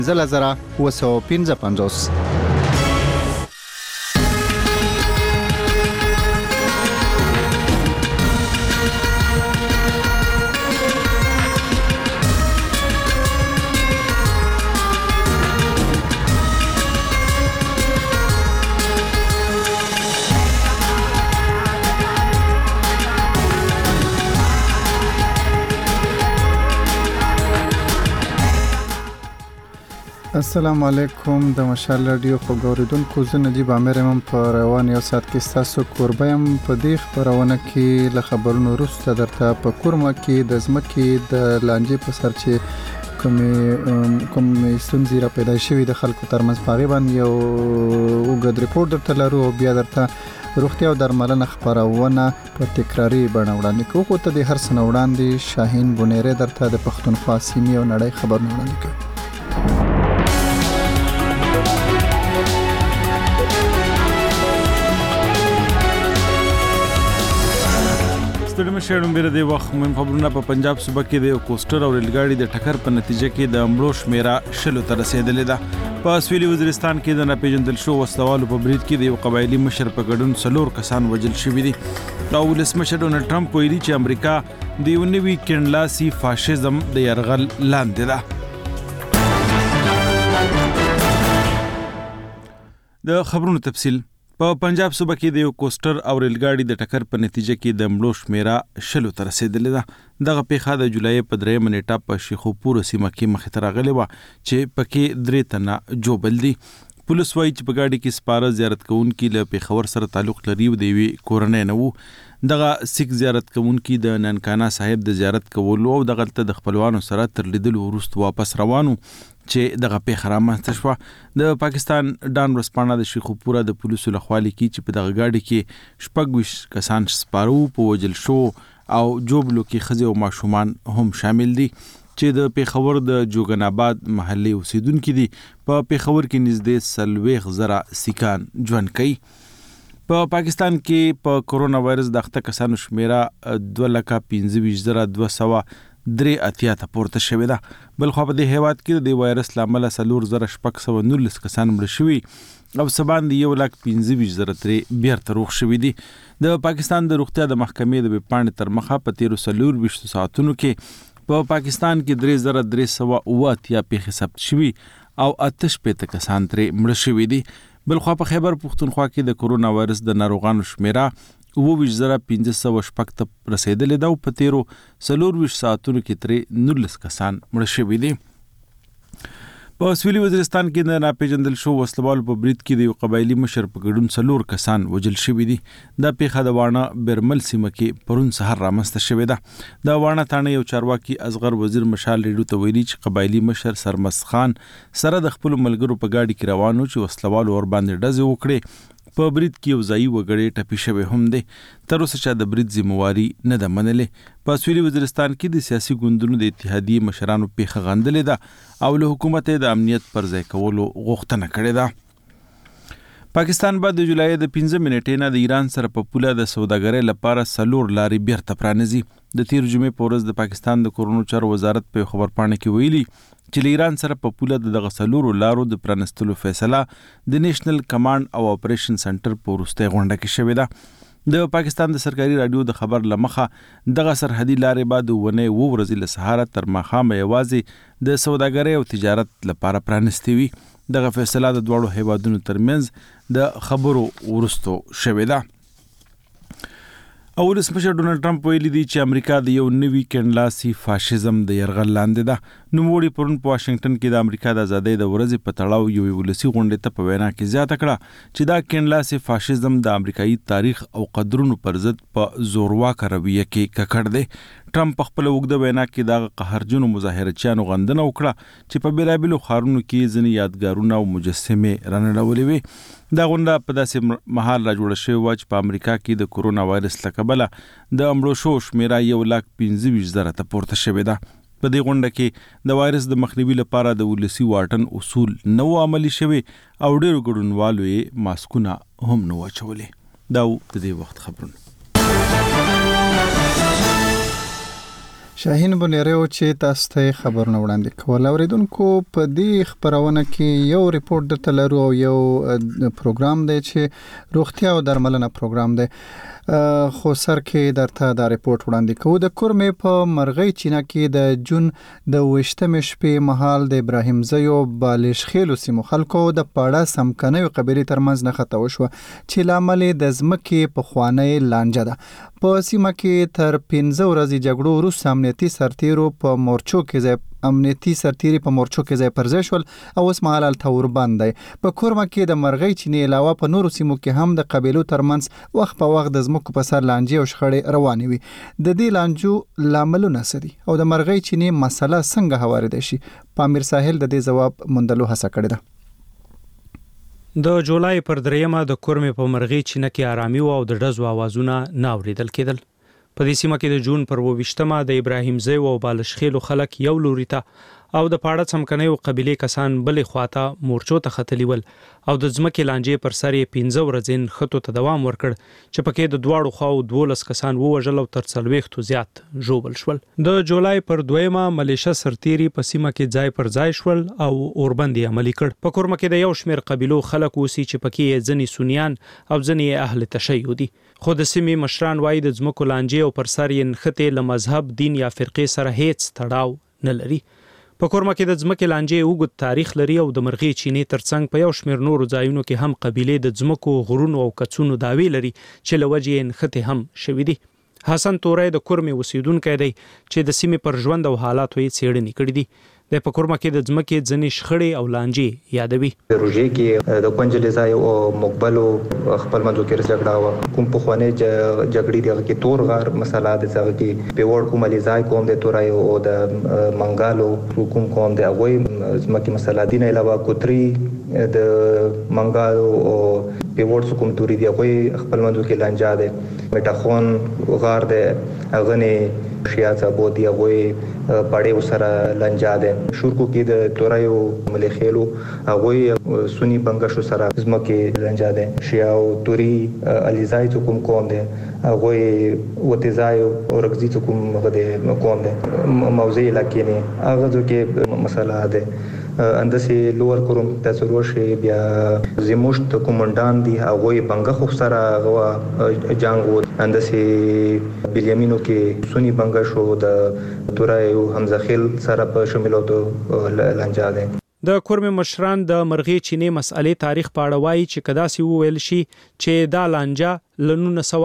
0.955. السلام علیکم د مشال رادیو خبرولیدونکو زه نجیب عامر یم په روان یو ساعت کې تاسو کوربه یم په دې خبرونه کې له خبرونو وروسته درته په کورما کې د ځمکې د لانجې په سر چې کوم ستونزې را پیدا شوي د خلکو ترمنځ په هغې باندې یو اوږد ریپورټ درته لرو او بیا درته روغتیا او درملنه خپرونه په تکراري بڼه وړاندې کوو. خو ته د هر څه نه وړاندې شاهین بونیری درته د پښتونخوا سیمې او نړۍ خبرونه وړاندې کوي. ستړي مشرانو بیره د وخت مهم خبرونه په پنجاب صوبه کې د کوسټر او ریلګاډي د ټکر په نتیجه کې د مړو شمیره 10 ته رسیدلې ده. په سویلي وزیرستان کې د ناپېژندل شو وسلوالو په برید کې د یو قبایلي مشر په ګډون 4 کسان وژل شوي دي. او ولسمشر ډونالډ ټرمپ ویلي چې امریکا د یو نوي کڼلاسي فاشیزم د یرغل لاندې ده. د خبرونو تفصیل په پنجاب صوبه کې د یو کوسټر او ریلګاډي د ټکر په نتیجه کې د مړو شمیره 10 ته رسیدلې ده. دغه پیښه د جولای په 3 نیټه په شیخوپور سیمه کې مخې ته راغلې وه چې پکې 3 تنه جوبل دي. پولیس وایي چې په گاډي کې سپاره زیارت کوونکي له پیښور سره تعلق لري او د یوې کورنۍ نه وو. دغه سیک زیارت کوونکي د ننکانا صاحب د زیارت کولو او دغلته د خپلوانو سره تر لیدلو وروسته واپس روانو چې دغه پیښه رامنځته شوه. د پاکستان ډان ورځپاڼه د شیخوپوره د پولیسو لخوا لیکي چې په دغه گاډي کې 26 کسان سپاره وو، په وژل شو او جوبلو کې ښځې او ماشومان هم شامل دي چې د پیښور د جوګن آباد محلي اوسیدونکي دي. په پیښور کې نږدې 40,000 سیکان ژوند کوي. په پاکستان کې په کورونا وایرس د اخته کسانو شمیره 2,25,283 ته پورته شوې ده. بلخوا په دې هیواد کې د وایرس له امله 4,619 کسان مړه شوي او سباندې 1,25,003 بیرته روغ شوي دي. د پاکستان د روغتیا د محکمې د ویبپاڼې تر مخه په 24 ساعتونو کې په پاکستان کې 3,378 پیښې ثبت شوي او 88 کسان ترې مړه شوي دي. بلخوا په خیبر پښتونخوا کې د کورونا وایرس د ناروغانو شمیره 22,506 ته رسیدلې ده او په 24 ساعتونو کې ترې 19 کسان مړه شوي دي. په سویلي وزیرستان کې د ناپېژندل شو وسلوالو په برید کې د یو قبایلي مشر په ګډون 4 کسان وژل شوي دي. دا پیښه د واڼه برمل سیمه کې پرون سهار رامنځته شوې ده. د واڼه تاڼه یو چارواکي اصغر وزیر مشال ریډیو ته ویلي چې قبایلي مشر سرمست خان سره د خپلو ملګرو په ګاډي کې روانو چې وسلوالو ور باندې ډزې وکړې. په برید کې یو ځایي وګړی ټپي شوی هم دی. تر اوسه چا د برید ذمہواري نه ده منلې. په سویلي وزیرستان کې د سیاسي ګوندونو د اتحادیې مشرانو پیښه غندلې ده او له حکومت د امنیت پر ځای کولو غوښتنه کړې ده. پاکستان به د جولای د 15 نیټې نه د ایران سره په پوله د سوداګرۍ لپاره 4 لارې بیرته پرانیزي. د تیر جمعې په ورځ د پاکستان د کورونو چارو وزارت په خبرپاڼه کې ویلي چې له ایران سره په پوله د دغه 4 لارو د پرانستلو فیصله د نیشنل کمانډ او اپریشن سنټر په وروستۍ غونډه کې شوې ده. د پاکستان د سرکاري رادیو د خبر لمخه دغه سرحدي لارې بعد ونې ورځې له سهار تر ماښام یوازې د سوداګرۍ او تجارت لپاره پرانستې وي. دغه فیصله د دوړو هیوادونو ترمنځ د خبرو ورستو شوې ده. او ولسمشر ډونالډ ټرمپ ویلي دی چې امریکا د یو نوي کڼلاسي فاشیزم د یرغل لاندې ده. نوموړي پرون په واشنگټن کې د امریکا د ازادۍ د ورځې په تړاو یو ولسي غونډې ته په وینا کې زیاته کړه چې دا کڼلاسي فاشیزم د امریکایي تاریخ او قدرونو پر ضد په زورواکه رویه کې ککړ دی. ټرمپ په خپل اوږده وینا کې د قهرجنو مظاهرچیانو غندنه وکړه چې په بیلابیلو ښارونو کې ځینې یادګارونه او مجسمې رانړولې وې. دا غونډه په داسې مهال را جوړه شوې وه چې په امریکا کې د کورونا وایرس له کبله د مړو شو شمیره 1,25,000 ته پورته شوې ده. په دې غونډه کې د وایرس د مخنیوي لپاره د ولسي واټن اصول نه و عملي شوي او ډېرو ګډونوالو یې ماسکونه هم نه و اچولې. دا د دې وخت خبرونه. شاهین بنیریو چې تاسو ته خبرونه وړاندې کول. اوریدونکو په دې خبرونه کې یو ریپورت درته لرو او یو پروګرام دی چې روغتیا او درملنه پروګرام دی. خو سر کې درته دا ریپورت وړاندې کوو. د کورمې په مرغۍ چینه کې د جون د 28 شپې مهال د ابراهیم زیو بالش خېلو سیمو خلکو د پاړه سمکنیو قبیلې ترمنځ نښته وشوه چې لامل د ځمکې په خوانی لانجه ده. په سیمه کې تر 15 ورځې جګړو وروسته امنیتي سرتیري په مورچو کې ځای پر ځای شول او اوس مهال هلته وربند دی. په کورمه کې د مرغۍ چینې علاوه په نورو سیمو کې هم د قبیلو ترمنځ وخت په وخت د ځمکو په سر لانجې او شخړې روانې وي. د دې لانجو لاملونه څه دي او د مرغۍ چینې مسله څنګه هواریدای شي؟ پامیر ساحل د دې ځواب موندلو هڅه کړې ده. د جولای پر 3 د کورمې په مرغۍ چینه کې آرامي او د ډزو आवाजونه نه اوریدل کېدل. په دې سیمه کې د جون پر 28 د ابراهیم زی او بالش خېلو خلک یو لوري ته او د پاړه څمکنیو قبیلې کسان بلې خواته مورچو ته ختلی ول او د ځمکې لانجې پر سر 15 ورځې خطو ته دوام ورکړ چې پکې د دواړو خواو 12 کسان ووژل او تر 40 زیات ژوبل شول. د جولای پر 2 ملیشه سرتیري په سیمه کې ځای پر ځای شول او اوربندي عملی کړ. په کورمه کې د یو شمېر قبیلو خلک اوسي چې پکې ځنی سنیان او ځنی اهل تشیع دي. خو د سیمې مشران وایي د ځمکو لانجې او پر سر یې نښتې له مذهب، دین یا فرقې سره هیڅ تړاو نه لري. په کورمه کې د ځمکې لانجې اوږد تاریخ لري او د مرغۍ چینې ترڅنګ په یو شمېر نورو ځایونو کې هم قبیلې د ځمکو، غرونو او کڅونو دعوی لري چې له وجې یې نښتې هم شوي دي. حسن تورای د کورمې اوسیدونکی دی چې د سیمې پر ژوند او حالاتو یې څېړنې کړې دي. د په کورمه کې د ځمکې ځنې شخړې او لانجې یادوي. د روژې کې د کنجلې ځای او مقبلو خپل منځو کې جګړه وه. کوم پخوانۍ جګړې دغه کې تور غار مسله د څنګه کې پیوړ کوم ځای کوم د تورای او د منګالو کوم کوم د هغوی ځمکې مسله دین علاوه کوتري د منګالو او پیوړ کوم توري دی هغوی خپل منځو کې لانجه ده. میټاخون غار ده هغه شیاڅه بودی هغوی پړې سره لانجه ده. شورکو کې د تورایو ملخېلو هغوی سنی بنګشو سره ځمکې لانجه ده. شیا او توري الیزای کوم کوم ده هغوی وتزای او رغزي کوم غده کوم ده موضوع علاقې نه هغه ځکه مسله ده. اندسې لوور کوم تاسو روشي بیا زموشت کومندان دی هغوی بنګه خو سره غوا جنگ و. اندسې بلیامینو کې سنی بنګه شو د تورایو حمزه خیل سره په شاملوتو لانجه ده. د کورمې مشران د مرغۍ چینې مسئلې تاریخ په اړه وایي چې کداسې وویل شي چې دا لانجه له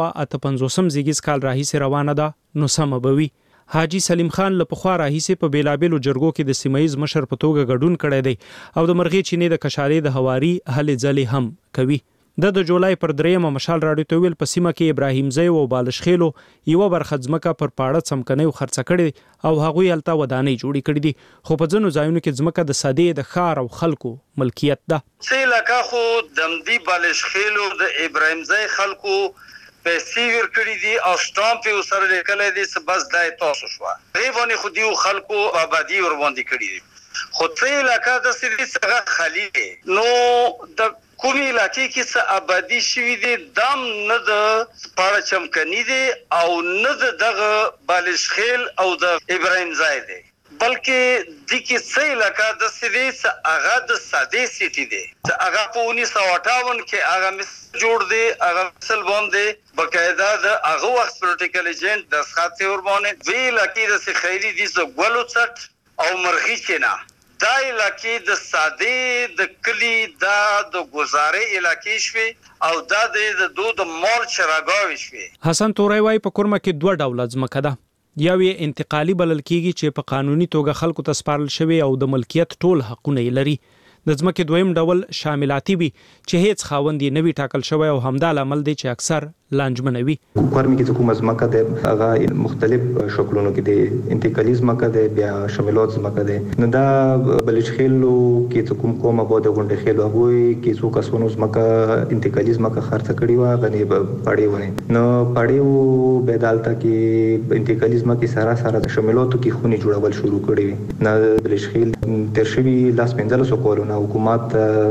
1958 زیږیز کال راهیسې روانه ده نو سمه به وي. حاجی سلیم خان له پخوا راهیسې په بیلابیلو جرګو کې د سیمایي مشر په توګه ګډون کړی دی او د مرغۍ چینې د کشارې د هواري هلې ځلې هم کوي. د جولای پر 3 مشال راډیو ته ویل په سیمه کې ابراهیم زی او بالش خېلو یو برخه ځمکه پر پاړه څمکنیو خرڅه کړي او هغوی هلته ودانۍ جوړې کړې دي. خو په ځینو ځایونو کې ځمکه د سادې د ښار او خلکو ملکیت ده. څه علاقه خو دمدی بالش خېلو د ابراهیم زی خلکو پیسې ورکړي دي او سټامپ یې سره لیکلی دی چې بس دا تاسو شوه. هغې باندې خو دیو خلکو آبادي ورباندې کړي دي. خو څه علاقه داسې دي چې هغه خالي دی. نو د کومې علاقې کې څه آبادي شوي دي دام نه د پاړه چمکني دی او نه د دغه بالش خیل او د ابراهیم ځای دی، بلکې د کې څه علاقه داسې دی چې هغه د سادې سیټي دی چې هغه په 1958 کې هغه مثل جوړ دی. هغه مثل باندې باقاعده د هغه وخت پروتیکل ایجنټ د سخاتې وربانې وی علاقې داسې خیلي دي چې ګلو څټ او مرغۍ چینه دا علاقې د سادې د کلی دا د ګزارې علاقې شوي او دا د دود مال چراګاوي شوي. حسن تورای وای په کورمه کې 2 ډوله ځمکه ده. یو یې انتقالي بلل کیږي چې په قانوني توګه خلکو ته سپارل شوی او د ملکیت ټول حقونه یې لري. د ځمکې دویم ډول شاملاتي وي چې هیڅ خاوند یې نه وي ټاکل شوی او همدا لامل دی چې اکثر لانجمنه وي. کورمې کې کومه ځمکه ده هغه مختلف شکلونو کې ده. انتقالي ځمکه ده، بیا شاملات ځمکه ده. نو دا بلش خېلو کې کومه بوده غونډه خېلو هغوی کې څو کسونو ځمکه انتقالي ځمکه خرڅه کړې وه غني پړې ونه. نو پړې به دالته کې انتقالي ځمکې سره د شاملاتو کې خونې جوړول شروع کړې وي. نه بلش خېل تر شوي لاس 15 کورونه حکومت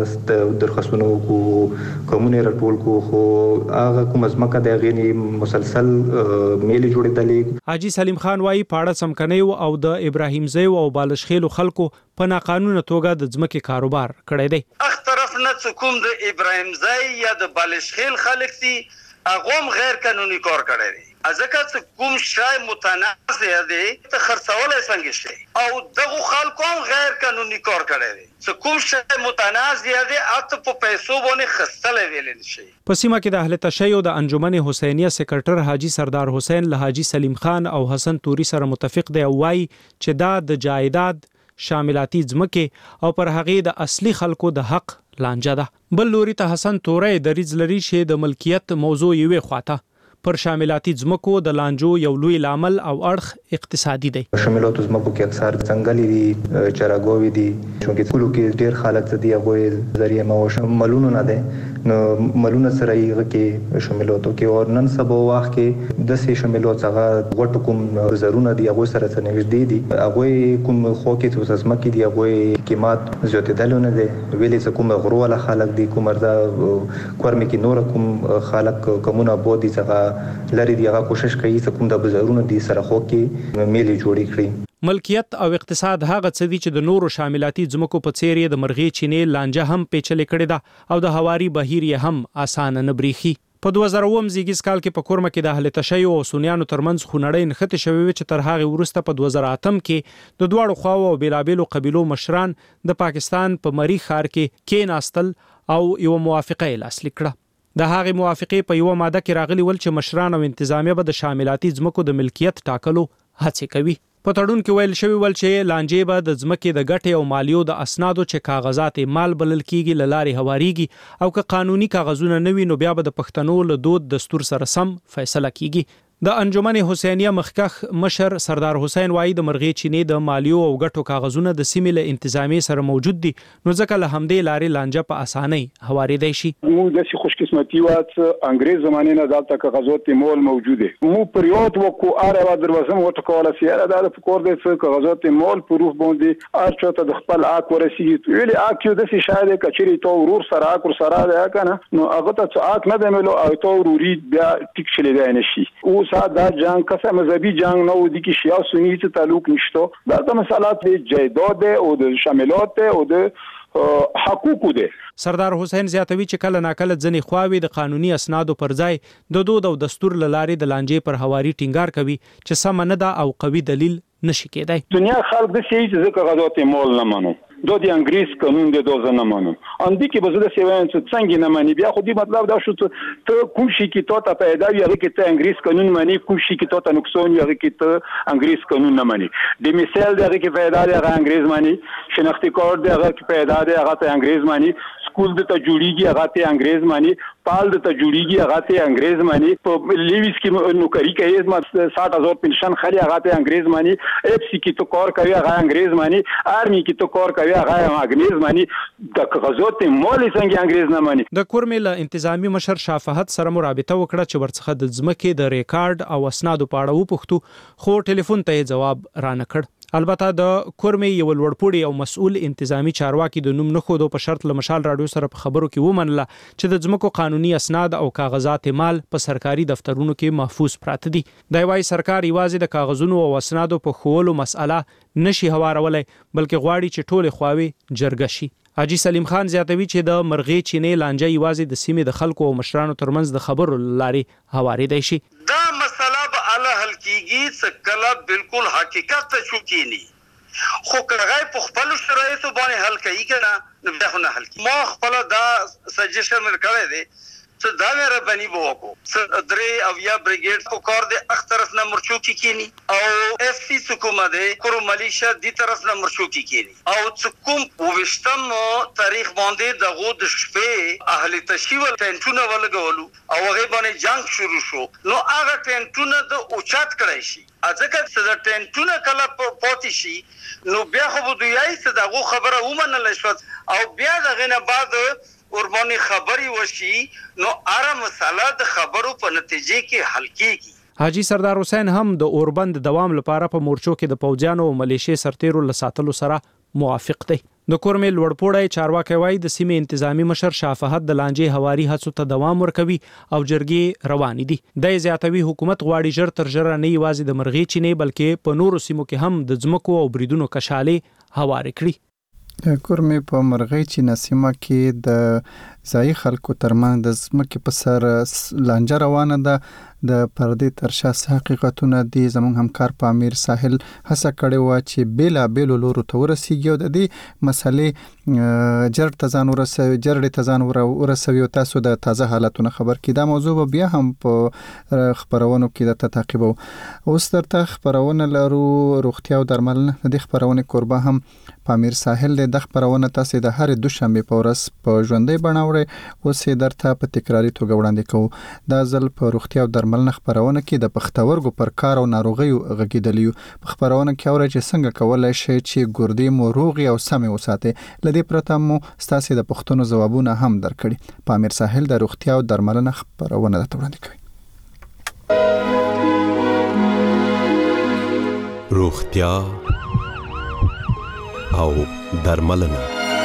د درخواستونو کومونه راټول کو خو هغه کوم ځمکه د غینی مسلسل میلي جوړېدلې. حاجی سلیم خان وايي پاړه سمکنیو او د ابراهیم زوی او بالشخیلو خلکو په ناقانونه توګه د ځمکې کاروبار کړی دی. اخ طرف نه کوم د ابراهیم زوی یا د بالشخیل خلک دي هغه غیر قانوني کار کړی دی. ځکه کوم شای متنازع دی ته خرڅول څنګه شي او دغه خلکو هم غیر قانوني کار کړی دی. کوم شای متنازع دی اته په پیسو باندې خستل ویل شي. په سیمه کې د اهل تشیع د انجمن حسینیه سکرټر حاجی سردار حسین له حاجی سلیم خان او حسن توري سره متفق دی او وايي چې دا د جایداد شاملاتي ځمکې او پر هغې د اصلي خلکو د حق لانجه ده. بل لوري ته حسن توري د ریز لري چې د ملکیت موضوع یې خواته پر شاملاتي ځمکو د لانجو یو لوی لامل او اړخ اقتصادي دی. شاملاتو ځمکو کې اکثر ځنګلي دي، چراګوي دي، چې کلو کې ډیر خلک دي هغه ذریعہ معاش ملونه نه ده نو ملونه سره یې کې شاملاتو کې او نن سبا وخت کې د سې شاملات هغه غټ کوم زرونه دي هغه سره نږدې دي هغه کوم خو کې د ځمکې دي هغه قیمت زیاتېدل نه دي ویلې چې کوم غروله خلک دي کوم مرزا کورمه کې نور کوم خلک کومونه بودي څنګه لري دی هغه کوشش کوي چې کوم د بازارونو دي سره خو کې میلي جوړې کړي. ملکیت او اقتصاد هغه څه دي چې د نورو شاملاتي ځمکو په څیر د مرغې چینې لانجه هم پیچلې کړې ده او د هواري بهیر یې هم اسانه نه بریخي. په 2000 زیږیز کال کې په کورمه کې د اهل تشیع او سنیانو ترمنځ خونړۍ نښتې شوې چې تر هغه وروسته په 2008 کې د دواړو خواو او بیلابیلو قبیلو مشران د پاکستان په مری ښار کې کېناستل او یو موافقه لاسلیک کړه. د هغه موافقه په یو ماده کې راغلی ول چې مشران او انتظامیه به د شاملاتي ځمکو د ملکیت ټاکلو هڅه کوي. په تړون کې ویل شوی ول چې لانجې به د ځمکې د ګټې او مالیو د اسنادو چې کاغذات مال بلل کیږي لارې هواریږي او که قانوني کاغذونه نه وي نو بیا به د پښتنو له دود دستور سره سم فیصله کیږي. د انجمن حسینیه مخکخ مشر سردار حسین وايي د مرغې چینې د مالیو او ګټو کاغذونه د سیمې له انتظامی سره موجود دي نو ځکه له همدې لارې لانجه په اسانۍ هوارېدای شي. مو د خوش قسمتي وات انګريز زمانه نه دالته کاغذات مول موجوده مو پریود وکو اره دروازه مو ټکوله سیاره د فکر د کاغذات مول پروف باندې ارچته د خپل اک ورسیږي ویلي اکیو د شاید کچري تو ورور سره اکر سره ده کنه نو هغه ته اک نه دملو او تو وروري بیا ټیک شلې ده نشي او دا جنگ کسه مذهبي جنگ نه ودی کې شیعه سنی ته تعلق نشته دا د مسالات د جایداد او د شاملات او د حقوقو ده. سردار حسین زیاتوي چې کله ناکله ځنې خواوي د قانوني اسنادو پر ځای د دود او دستور لارې د لانجې پر هواري ټینګار کوي چې سم نه ده او قوي دلیل نشي کېدای. دنیا خلک د شي چې کاغذات مول نه منو دو دی انګریز قانون دی دوزه نه مانو اندی کې بزده سیوان چې څنګه نه مانی بیا خو دې مطلب دا شو ته کوم شي کې ته پیدا وي هغه کې ته انګریز قانون مانی کوم شي کې ته نقصان هغه کې ته انګریز قانون نه مانی د مثال دغه کې پیدا دی هغه انګریز مانی شناختی کارت دی هغه کې پیدا دی هغه ته انګریز مانی سکول د ته جوړیږي هغه ته انګریز مانی پال د ته جوړیږي هغه ته انګریز مانی په لیویس کې نوکری کوي 60000 پنشن خالي هغه ته انګریز مانی اف سی کې تو کار کوي هغه انګریز مانی آرمی کې تو کار کوي هغه انګریز مانی د کاغذات مول څنګه انګریز نه مانی. د کورمل انتظامی مشر شافهت سره مرابطه وکړه چې ورڅخه د ځمکې د ریکارډ او اسنادو په اړه وپوښتو خو ټلیفون ته جواب را نه کړ. البته د کورمې یو لوړپوړی او مسؤل انتظامی چارواکي د نوم نه خودو په شرط له مشال راډیو سره په خبرو کې ومنله چې د ځمکو قانوني اسناد او کاغذات مال په سرکاري دفترونو کې محفوظ پراته دي. د وايي سرکار یوازې د کاغذونو او اسنادو په خولو مسأله نشي هوارولای بلکې غواړي چې ټول خواوي جرګه شي. حاجی سلیم خان زیاتوي چې د مرغې چینې لانجه یوازې د سیمې د خلکو او مشرانو ترمنځ د خبرو لارې هوارېدای شي. دا مسله به الله حل کیږي چې کله بالکل حقیقت ته شوکینی خو کله په خپل شرایطو باندې حل کوي کنه نو بیا خو نه حل کی. ما خپل دا سجیشن ورکړی دی چې دا مې ربانی بوکو درې او یا بریګیډ په کار د اخ طرف نه مرچو کی کینی او اف سی حکومت د کورو ملیشیا دی طرف نه مرچو کی کینی او څکوم وشتم تاریخ باندې د غود شپې اهل تشیول ټنټونه ولګولو او هغه باندې جنگ شروع شو نو هغه ټنټونه د اوچات کړی شي ځکه چې د ټنټونه کله پاتې شي نو بیا خو دویای چې دغه خبره ومنل شو او بیا دغه نه بعد وربانی خبري وشي نو اره مسله د خبرو په نتیجه کې حل کیږي. حاجی سردار حسین هم د اوربند دوام لپاره په مورچو کې د پوځیانو او ملیشي سرتیرو لساتلو سره موافق دی. د کورمې لوړپوړی چارواکي وایي د سیمې انتظامی مشر شاه فهد د لانجې هواري هڅو ته دوام ورکوي او جرګې روانې دي. د زیاتوي حکومت غواړي ژر تر ژره نه یوازې د مرغۍ چینې بلکې په نورو سیمو کې هم د ځمکو او بریدونو کشالې هوارې کړي. کورمې په مرغۍ چینه سیمه کې د ځایي خلکو ترمنځ د ځمکې په سر لانجه روانه ده. د پردې تر شا حقیقتونه دي. زموږ همکار په امیر ساحل هڅه کړې وه چې بېلابېلو لورو ته ورسیږي او د دې مسلې جرړې ته ځان ورسوي او تاسو د تازه حالتونو خبر کړي. دا موضوع به بیا هم په خبرونو کې درته تعقیبو. اوس درته خبرونه لرو روغتیا او درملنه. د دې خبرونې کوربه هم په امیر ساحل د خبرونه تاسو د هر دوشنبه په ورځ په ژوندۍ بڼه اوس درته په تکراری توګه وړاندې کوو. دا ځل په روغتیا او درملنه خبرونه کې د پښتورګو پر کار او ناروغیو غږیدلیو. په خبرونه کې اورئ چې څنګه کولای شي چې ګردې مو روغې او سمې وساتئ. لدې پرته مو ستاسو د پښتنو ځوابونه هم درکړي. په امیر ساحل د روغتیا او درملنه خبرونه درته وړاندې کوي. روغتیا او درملنه.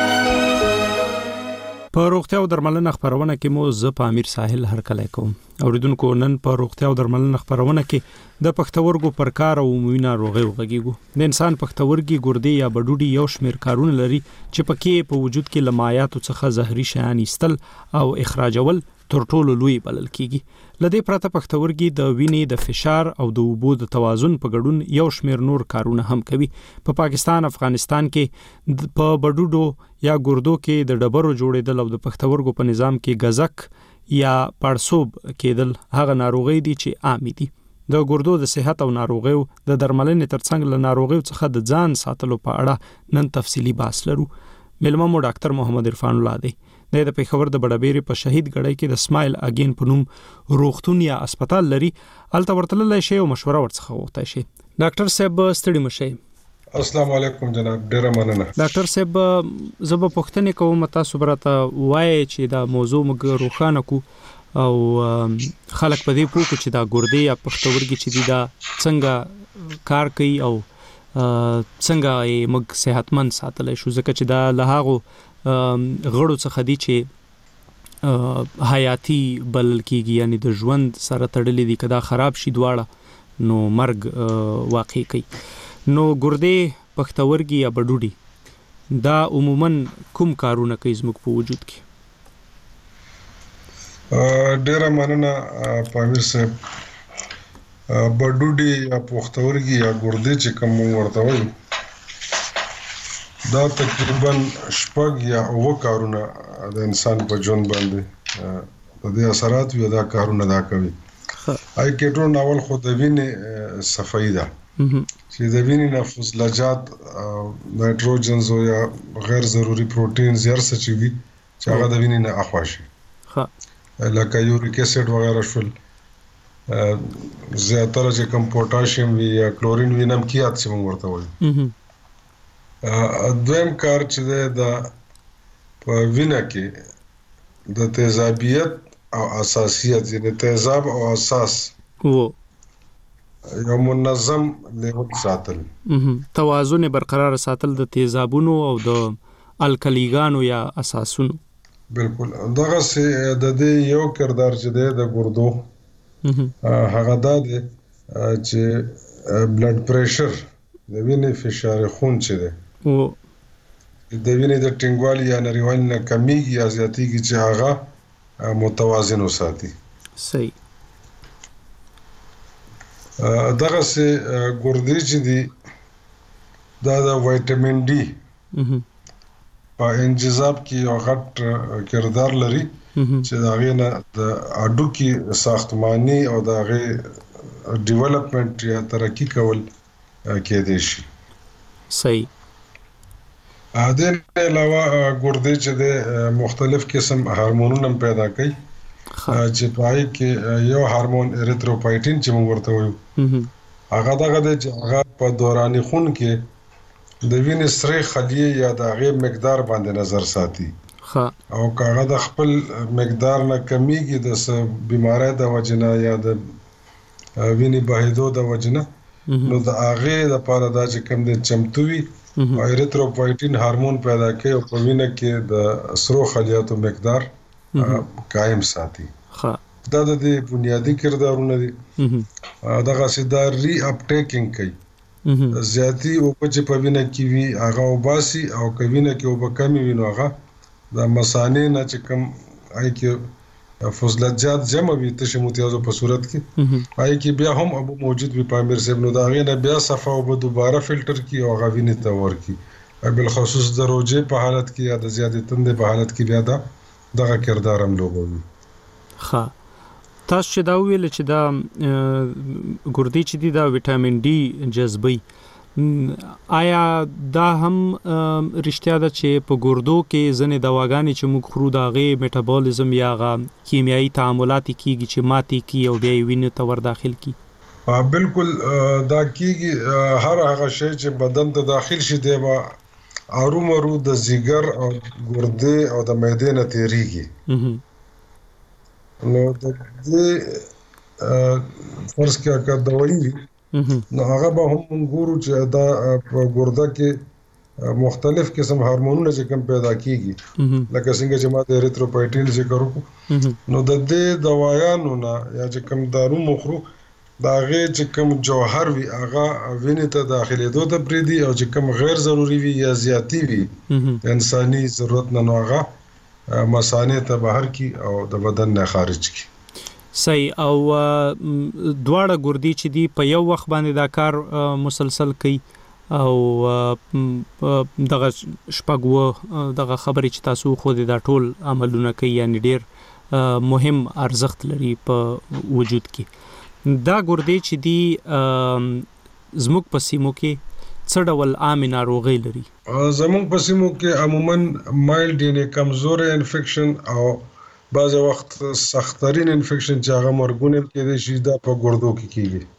په روغتیا او درملنه خبرونه کې مو زه په امیر ساحل هرکلی کوم. اوریدونکو نن په روغتیا او درملنه خبرونه کې د پښتورګو پر کار او عمومي ناروغیو غږیږو. د انسان پښتورګي، ګردې یا بډوډي یو شمېر کارونه لري چې پکې په وجود کې لمایاتو څخه زهري شیان ایستل او اخراجول تر ټولو لوی بلل کیږي. لدې پرته پښتورګي د وینې د فشار او د اوبو د توازن په ګډون یو شمېر نور کارونه هم کوي. په پاکستان، افغانستان کې په بډوډو یا ګردو کې د ډبرو جوړېدل او د پښتورګو په نظام کې غزک یا پړسوب کېدل هغه ناروغي دي چې عامې دي. د ګردو د صحت او ناروغیو د درملنې ترڅنګ له ناروغیو څخه د ځان ساتلو په اړه نن تفصیلی بحث لرو. مېلمه مو ډاکټر محمد عرفان الله دی. د پېښور د بډابېرې په شهید ګړی کې د سمایل اگین په نوم روغتون یا هسپتال لري. هلته ورتللی شي او مشوره ورڅخه وغوښتی شي. ډاکټر صاحب ستړي مه شئ. السلام علیکم جناب، ډیره مننه. ډاکټر صاحب زه به پوښتنې کوم، تاسو به راته وایئ چې دا موضوع موږ روښانه کړو او خلک په دې پوه کړو چې دا ګردې یا پښتورګي چې دي دا څنګه کار کوي او څنګه یې موږ صحتمند ساتلی شو. ځکه چې دا له هغو غړو څخه دي چې حیاتي بلل کېږي، یعنی د ژوند سره تړلي دي. که دا خراب شي دواړه نو مرګ واقع کوي. نو ګردې، پښتورګي یا بډوډي دا عموما کوم کارونه کوي زموږ په وجود کې؟ ډیره مننه پامیر صاحب. بډوډي یا پښتورګي یا ګردې چې کوم ورته وایي دا تقریبا 6 یا 9 کارونه د انسان په ژوند باندې د دې اثرات وي. دا کارونه دا کوي. آی کېټون اول خو د وینې صفائی ده چې د وینې نه فضلجات، نایټروجنز او یا غیر ضروري پروتینز هر څه چې وي چې هغه د وینې نه اخوا شي، لکه یوریک اسید وغیرہ شول. زیاتره چې کوم پوټاشیم وي یا کلورین وي نمکیات چې موږ ورته وایو. دویم کار چې دی دا په وینه کې د تیزابیت او اساسیت، یعنی تیزاب او اساس یو منظم لیول ساتل، توازن برقرار ساتل د تیزابونو او د الکلیګانو یا اساسونو. بالکل دغه سه د دې یو کردار چې دی د ګردو هغه دا دی چې بلډ پریشر، د وینې فشار خون چې دی او د وینې د ټینګوالي یا نریوالي نه کمیږي یا زیاتېږي چې هغه متوازن وساتي. صحیح. دغه سه ګردې چې دي دا د وایټامین ډي په انجذاب کې یو غټ کردار لري چې دا غي نه د اډوکي ساختماني او دا غي ډیولپمنٹ یا ترقی کول کېدای شي. صحیح. د علاوه ګردې چې د مختلف قسم هورمونونه پیدا کوي چې پای کې یو هورمون اریتروپایټین چې موږ ورته وایو هغه دغه د چې هغه په دوران خون کې د وینې سره خلیه یا د هغه مقدار باندې نظر ساتي. او هغه د خپل مقدار نه کمیږي د بیماری د وجنه یا د وینې بهیدو د وجنه نو د هغه د پاره دا چې کوم د چمتوي ایریتروپویټین هورمون پیدا کوي او په وینه کې د سرو خلیاتو مقدار قائم ساتي. دا د بنیادی کردارونه دي. دغه سیدا ری اپټیکینګ کوي. زیاتی او چې په وینه کې وی هغه وباسي او کوینه کې وب کمی وینو هغه د مثانه نه چې کوم آی کې فضلجات جمع وي تشه متیازو په صورت کې آی کې بیا هم ابو موجود وي پامیر صاحب نو دا غي نه بیا صفه او دوباره فلټر کی او غوینه تور کی بل خصوص د روجه په حالت کې یا د زیاتې تند په حالت کې بیا دغه کردار هم لوبوي. ها تاسو چې دا ویل چې دا ګردې چې دي دا وټامین ډي جذبي آیا دا هم رښتیا ده چې په ګردو کې ځنې دواګانې چې موږ خورو د هغې میټابولیزم یا هغه کیمیایي تعاملات کیږي چې ماتې کی او بیا یې وینې ته ور داخل کی؟ بالکل دا کیږي. هر هغه شی چې بدن ته داخل شي دی به ارومرو د زیګر او ګردې او د معدې نه تیریږي. نو د دې فرض کې که دوايي وي نو هغه به هم ګورو چې دا په ګرده کې مختلف قسم هورمونونه چې کوم پیدا کیږي لکه څنګه چې ما د ایریتروپویټین ذکر وکړو نو د دې دوايانو نه یا چې کوم دارو مخرو دا غي چې کوم جوهر وي هغه وینې ته داخلي دوه پریدي او چې کوم غیر ضروري وي یا زیاتی وي انساني ضرورت نه نوغه مسانه ته بهر کی او د بدن نه خارج کی. صحیح. او دواړه ګردې چې دی په یو وخت باندې دا کار مسلسل کوي او دغه شپږو دغه خبرې چې تاسو خو دا ټول عملونه کوي یعنی ډیر مهم ارزښت لري په وجود کې. دا ګردې چې دی زموږ په سیمو کې څه ډول عام ناروغي لري؟ زموږ په سیمو کې عموما مایلډ یعنی کمزور انفیکشن او بعض وخت سخترین انفیکشن چې هغه مرګونه کې شي دا په ګردو کې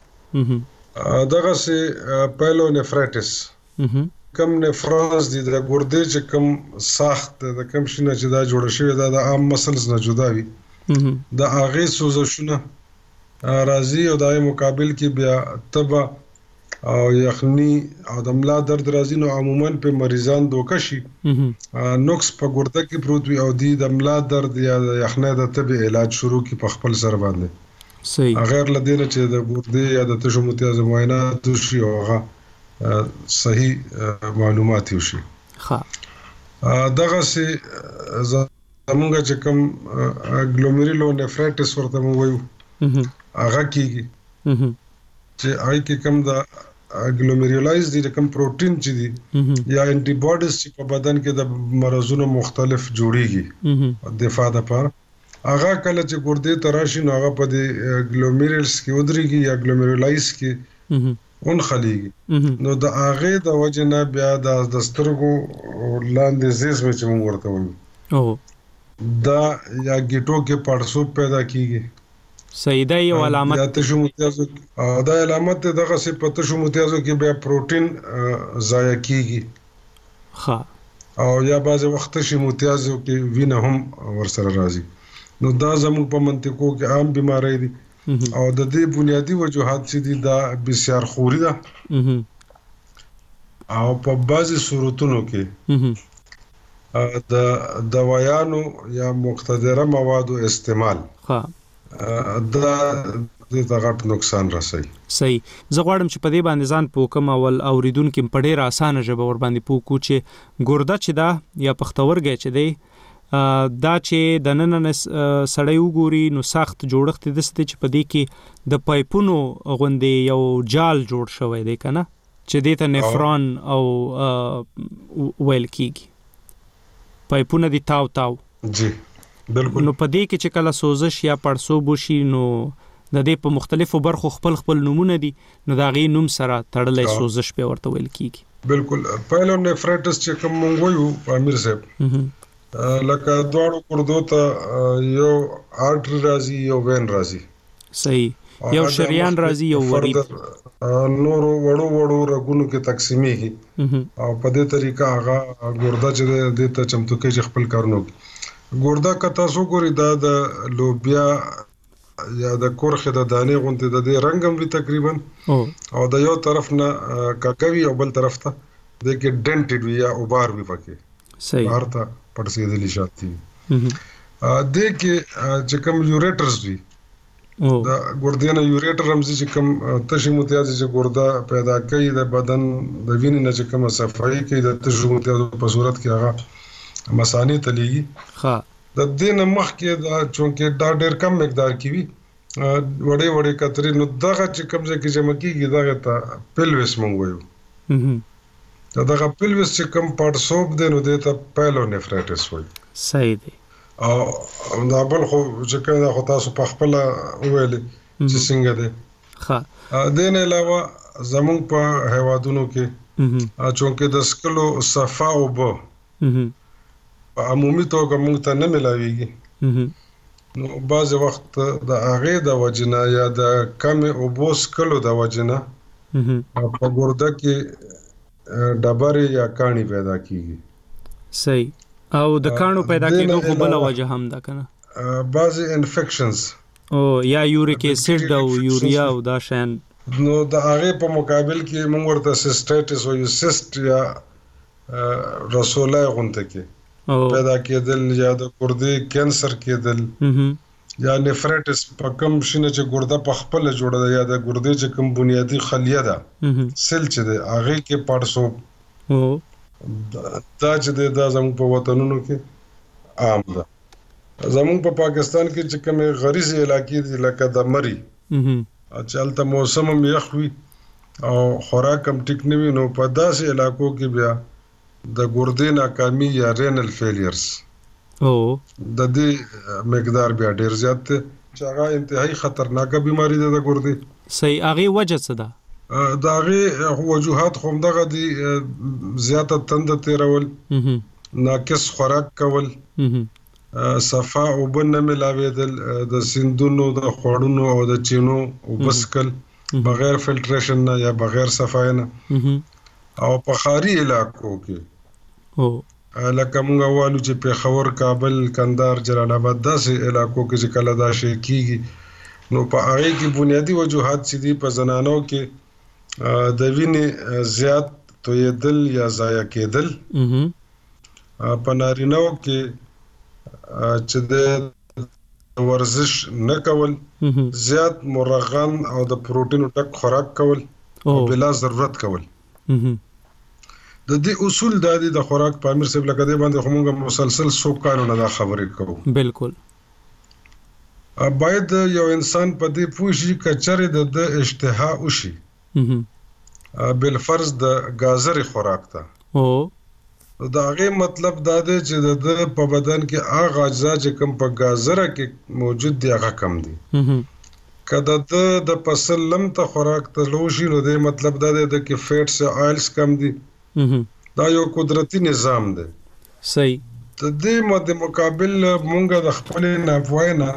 کیږي. دغه سه پایلونیفرایټس کم نفرانس دي د ګردې چې کم سخت د کم شنه چې دا جوړ شوی دا د عام مسلز نه جدا وي د هغه سوزشونه راځي او دای مقابل کې بیا تبا او یخنی او د ملا درد راځي نو عموما په مریضان دوکشي نقص په ګرده کې پروت وي او د ملا درد یا د یخنی د طب علاج شروع کی په خپل سر باندې. صحیح. غیر لدینه چې د ګردې یا د تشو متیازو معاینات شي او هغه صحیح معلومات وشي. ها دغه سي زمونږ چې کوم اګلوميرولو نفرایټس ورته مو وایو هغه کیږي چې آی کې کوم دا اګلوميرولایز دي کوم پروتین چې دي یا انټي باډیز چې په بدن کې د مرزونو مختلف جوړيږي دفاع لپاره هغه کله چې ګردې تراشي نو هغه په د اګلوميرولز کې ودرېږي یا اګلوميرولایز کې اون خليږي نو د هغه د وجه نه بیا د سترګو لاندې زیز چې موږ ورته وایو دا یا ګیټو کې پړسوب پیدا کیږي. صحیح. دا یو علامت یا تشو متیازو دا علامت دغه څه په تشو متیازو کې بیا پروتین ضایع کیږي. ها او یا بعض وخت شي متیازو کې وینه هم ورسره راځي نو دا زموږ په منطقو کې عام بیماری دي او د دې بنیادی وجوهات چې دي دا بسیار خوري ده او په بعضي صورتونو کې د دوايانو یا مقتدره موادو استعمال دا د غټ نقصان رسي. صحیح. زه غواړم چې په دې باندې ځان پوکم اول اوریدونکو په ډېر اسانه ژبه ور باندې پوکو چې ګرده چې دا یا پختورګي چې دی دا چې د نن سړی وګوري نو سخت جوړښت د ست چې په دې کې د پایپونو غوندې یو جال جوړ شوی دی کنه چې دې ته نفرون او ویل کیږي پایپونه دي تاو جی بالکل. نو په دې کې چې کله سوزش یا پړسوب وشي نو د دې په مختلفو برخو خپل نمونه دي نو دا غي نوم سره تړلې سوزش په ورته ویل کیږي. بالکل. پایلونیفرایټس چې کوم مونږ وایو امیر صاحب لکه دواړو ګردو ته یو آرټری راځي یو وین راځي. صحیح. یو شریان راځي یو ورید نور وړو رګونو کې تقسیمېږي او په دې طریقه هغه ګرده چې د ته چمتو کې خپل کارونه کوي. ګرده که تاسو ګورئ دا د لوبیا یا د کورخه د دانې غونډه د رنگم وی تقریبا او د یو طرف نه کاکوي او بل طرف ته د کې ډنټډ وي یا اوبار وي پکې صحیح بهر ته پړسېدلی شاتي د کې چې کوم یوریټرز وي دا ګردې نه یوریټر رمزي چې کوم تشې متیازې چې ګرده پیدا کوي د بدن د وینې نه چې کوم صفایي کوي د تشې متیازو په صورت کې هغه مثانې ته لیږي د دې نه مخکې دا چونکې دا ډېر کم مقدار کې وي وړې وړې قطرې نو دغه چې کوم ځای کې جمع کېږي دغه ته پیلویس موږ وایو دغه پیلویس چې کوم پړسوب دی نو دې ته پیلونیفرایټس وایي صحیح دی او دا بل خو چې کوم خو تاسو په خپل ویلې چې څنګه دی د نه علاوه زموږ په هیوادونو کې چونکې د سکلو صفا او بو په عمومي توګه موږ ته نه ملاويږي نو بعض وخت د هغه د وجنه یا د کم او بو سکلو د وجنه په ګرده کې ډبرې یا کانی پیدا کیږي صحیح او د کانو پیدا کېدو خو بل وجه هم ده کنه بعضی انفیکشنز او یا یوریک اسید او یوریا او دا شان نو د هغه په مقابل کې موږ ورته سیسټایټس او سیست یا رسوله غونته کې پیدا کېدل یا د ګردې کینسر کېدل یا نفریټس په کوم شنه چې ګرده په خپل جوړه ده یا د ګردې چې کوم بنیادی خلیه ده سل چې ده هغه کې پړسوب دا چې دا زموږ په وطنونو کې عام ده زموږ په پاکستان کې چې کوم غریزي علاقې دي لکه د مری چې هلته موسم هم یخ وي او خوراک هم ټیک نه وي نو په داسې علاقو کې بیا د ګردې ناکامي یا رینل فیلیرز د دې مقدار بیا ډیر زیات دی چې هغه انتهایی خطرناکه بیماری ده د ګردې صحیح هغه وجه څه ده دا غي وجوهات خو دغه دي زیاته تند تیرول ناقص خوراک کول صفا او بن ملاویدل د سیندونو د خوړونو او د چینو او بسکل بغیر فلټریشن نه یا بغیر صفای نه او په خاري علاقو کې لکه موږ وایو چې پیښور کابل کندهار جلال آباد داسې علاقو کې چې کله دا شي کیږي نو په هغه کې بنیادی وجوهات چې دي په زنانو کې د وینې زیات تویدل یا ضایع کېدل په نارینه‌و کې چې د ورزش نه کول زیات مرغن او د پروتین ټک خوراک کول او بلا ضرورت کول د دې اصول د خوراک په امر سره لکه دی باندې همغه مسلسل سو کارونه دا خبرې کوو بالکل باید یو انسان په دې پوه شي کچره د اشتها وشي بل فرض د گازر خوراک ته دا هغه مطلب دا دی چې د په بدن کې هغه اجزا چې کوم په گازره کې موجود دي هغه کم دي کله د فصل لم ته خوراک ته لوشي نو د مطلب دا دی چې فیټس او آیلز کم دي دا یو قدرتي نظام دی صحیح د دې مقابل مونږ د خپل نافواینا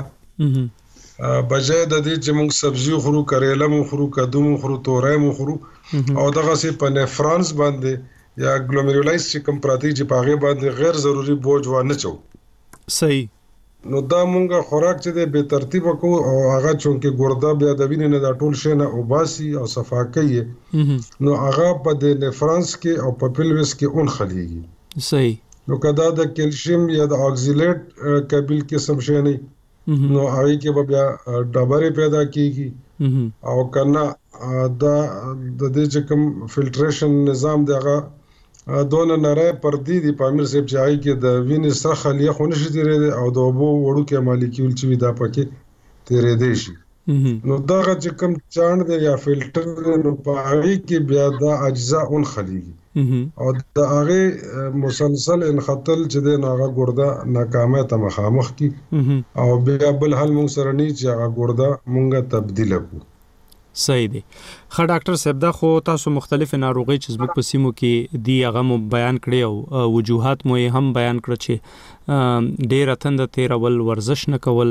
بجای د دې چې موږ سبزی خورو کریله مو خورو کدو مو خورو تورای مو خورو او دغه سي په نفرانس باندې یا ګلوميرولایز چې کوم پراتی چې پاغه باندې غیر ضروري بوج وانه چو صحیح نو دا مونږه خوراک چې د به ترتیب کو او هغه چونکه ګرده بیا د وینې نه د ټول شي نه او باسي او صفا کوي نو هغه په د نفرانس کې او په پیلوس کې اون خليږي صحیح نو کدا د کیلشیم یا د اکسیلیټ قابل قسم شي نه نو هغه کې بیا ډبرې پیدا کیږي او کنه دا د دې چې کوم فلټریشن نظام دغه دون نری پردي دی په امر سیب چې کې د وینې سره خلیه خو نشي تیرې او د اوبو وړو کې مالیکول چې دا پکې تیرې دی شي نو دا چې کوم چاند دی یا فلټر نو په هغه کې بیا دا اجزا اون خلیږي او د هغه مسلسل انخطل چې د هغه ګرده ناکامه ته مخامخ کی او بیا بل حل مونږ سره نه چې هغه ګرده مونږه تبدیل کو صحیح دی خا ډاکټر صاحب دا خو تاسو مختلف ناروغي چې زموږ په سیمو کې دی هغه مو بیان کړی او وجوهات مو هم بیان کړ چې ډېر اتند تیرول ورزش نه کول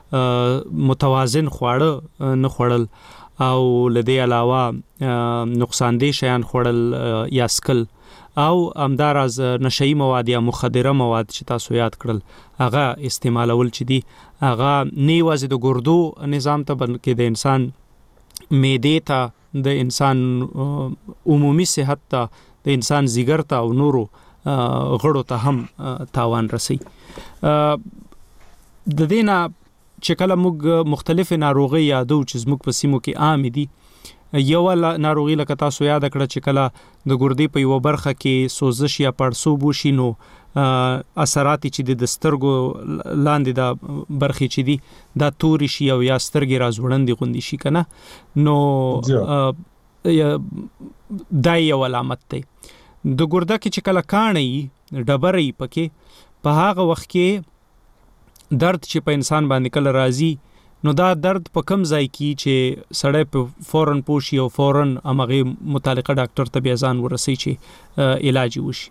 متوازن خواړه نه خوړل او لدې علاوه نقصان دي شیان خوړل یا سکل او امدار از نشئی مواد یا مخدره مواد چې تاسو یاد کړل هغه استعمالول چې دي هغه نیوازې د ګردو نظام ته بلکې د انسان معده ته د انسان عمومي صحت ته د انسان ځیګر ته او نورو غړو ته هم تاوان رسي. د دې نه چې کله موږ مختلفې ناروغۍ یادو چې زموږ په سیمو کې عام دي، یو ناروغي لکه تاسو یاد کړه چې کله د ګردې په یو برخه کې سوزش یا پړسوب وشي نو اثرات چې د سترګو لاندې د برخې چې دي دا توري شي او یا سترګې راځوړندې غوندې شي کنه، نو دا یو علامت دی. د ګرده کې چې کله کاڼي ډبرې پکې په هغه وخت کې درد چې په انسان باندې کله راځي نو دا درد په کم ځای کې چې سړی په فورن پوشي او فورن هغه متعلقه ډاکټر ته بیا ځان ورسي چې علاج وشي.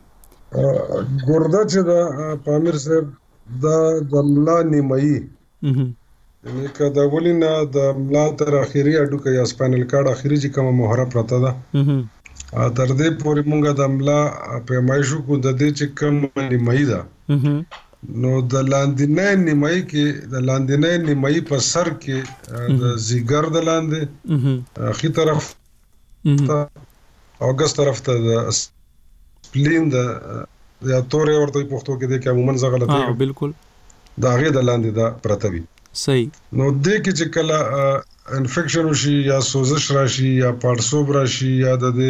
ګرده چې دا پامیر صاحب دا د ملا نیمایي یعنی که دا ولینا د ملا تر اخیری اډوکه یا سپاینل کارډ اخیری چې کومه مهره پرته ده تر دې پورې مونږه د ملا په مایشو کو د دې چې کوم نیمایي ده نو د لاندې نیمایي کې د لاندې نیمایي په سر کې د زیګر د لاندې اخی طرف ته او ګس طرف ته د سپلین د یا تورې ورته پښتو کې د کې عموما زه غلطه یم بالکل دا غي د لاندې دا پرته وي صحیح. نو د کې چې کله انفیکشن وشي یا سوزش راشي یا پړسوب راشي یا د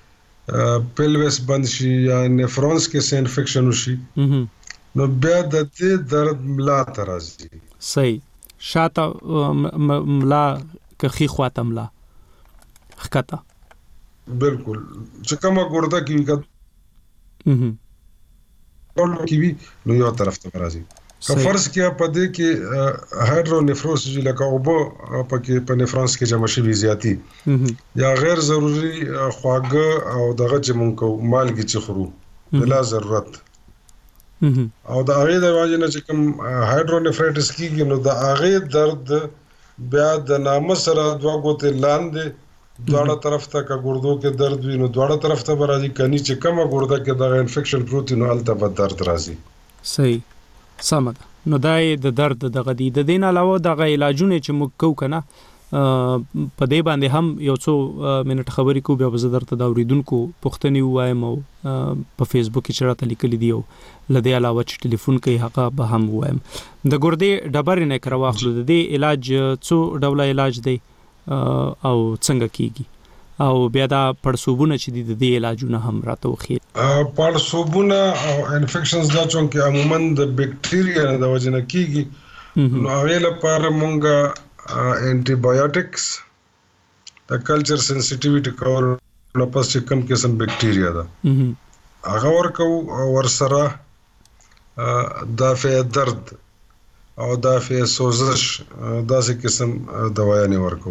پیلوس بند شي یا نیفرونز کې سه انفیکشن وشي نو بیا د دې درد ملا ته راځي. صحیح. شاته ملا کخي خواته ملا خکته بالکل چې کومه ګرده کې کې وي نو یو طرف ته راځي. که فرض کیا په دې کې هایدرونیفروسس لکه اوبو پکې په نفرانس کې جمع شوي زیاتی یا غیر ضروري خواږه او دغه چې مونږ کو مالګي چې خورو بلا ضرورت او د هغه د واجب نه چې کوم هایدرونیفرایټس کیږي نو د هغه درد بیا د نامه سره دوه ګوتې لاندې دواړه طرف ته کا ګردو کې درد وي نو دواړه طرف ته راځي کني چې کومه ګرده کې د انفیکشن پروتین الته به درد راځي. صحیح سمه. نو دا د درد دغه دی. د دین علاوه دغه علاجونه چې موږ کو کنه په دې باندې هم یو څو منټ خبرې کو بیا به درته دا اوریدونکو پوښتنې وایم او په فیسبوک کې چرته لیکلي دی او لدې علاوه چې ټلیفون کوي هغه به هم وایم. د ګردې ډبرې نه کرا واخلو د دې علاج څو ډوله علاج دی او څنګه کیږي او بیا دا پړسوبونه چې د دې علاجونه هم راته وخی. پړسوبونه او انفیکشنز دا چې عموما د بکټیریا د وجه نه کیږي نو هغه لپاره مونږه انټي بایوټکس د کلچر سنسټیویټي کول نو پس چې کم قسم بکټیریا ده هغه ورکو ورسره دافع درد او دافع سوزش داسې قسم دوايانې ورکو.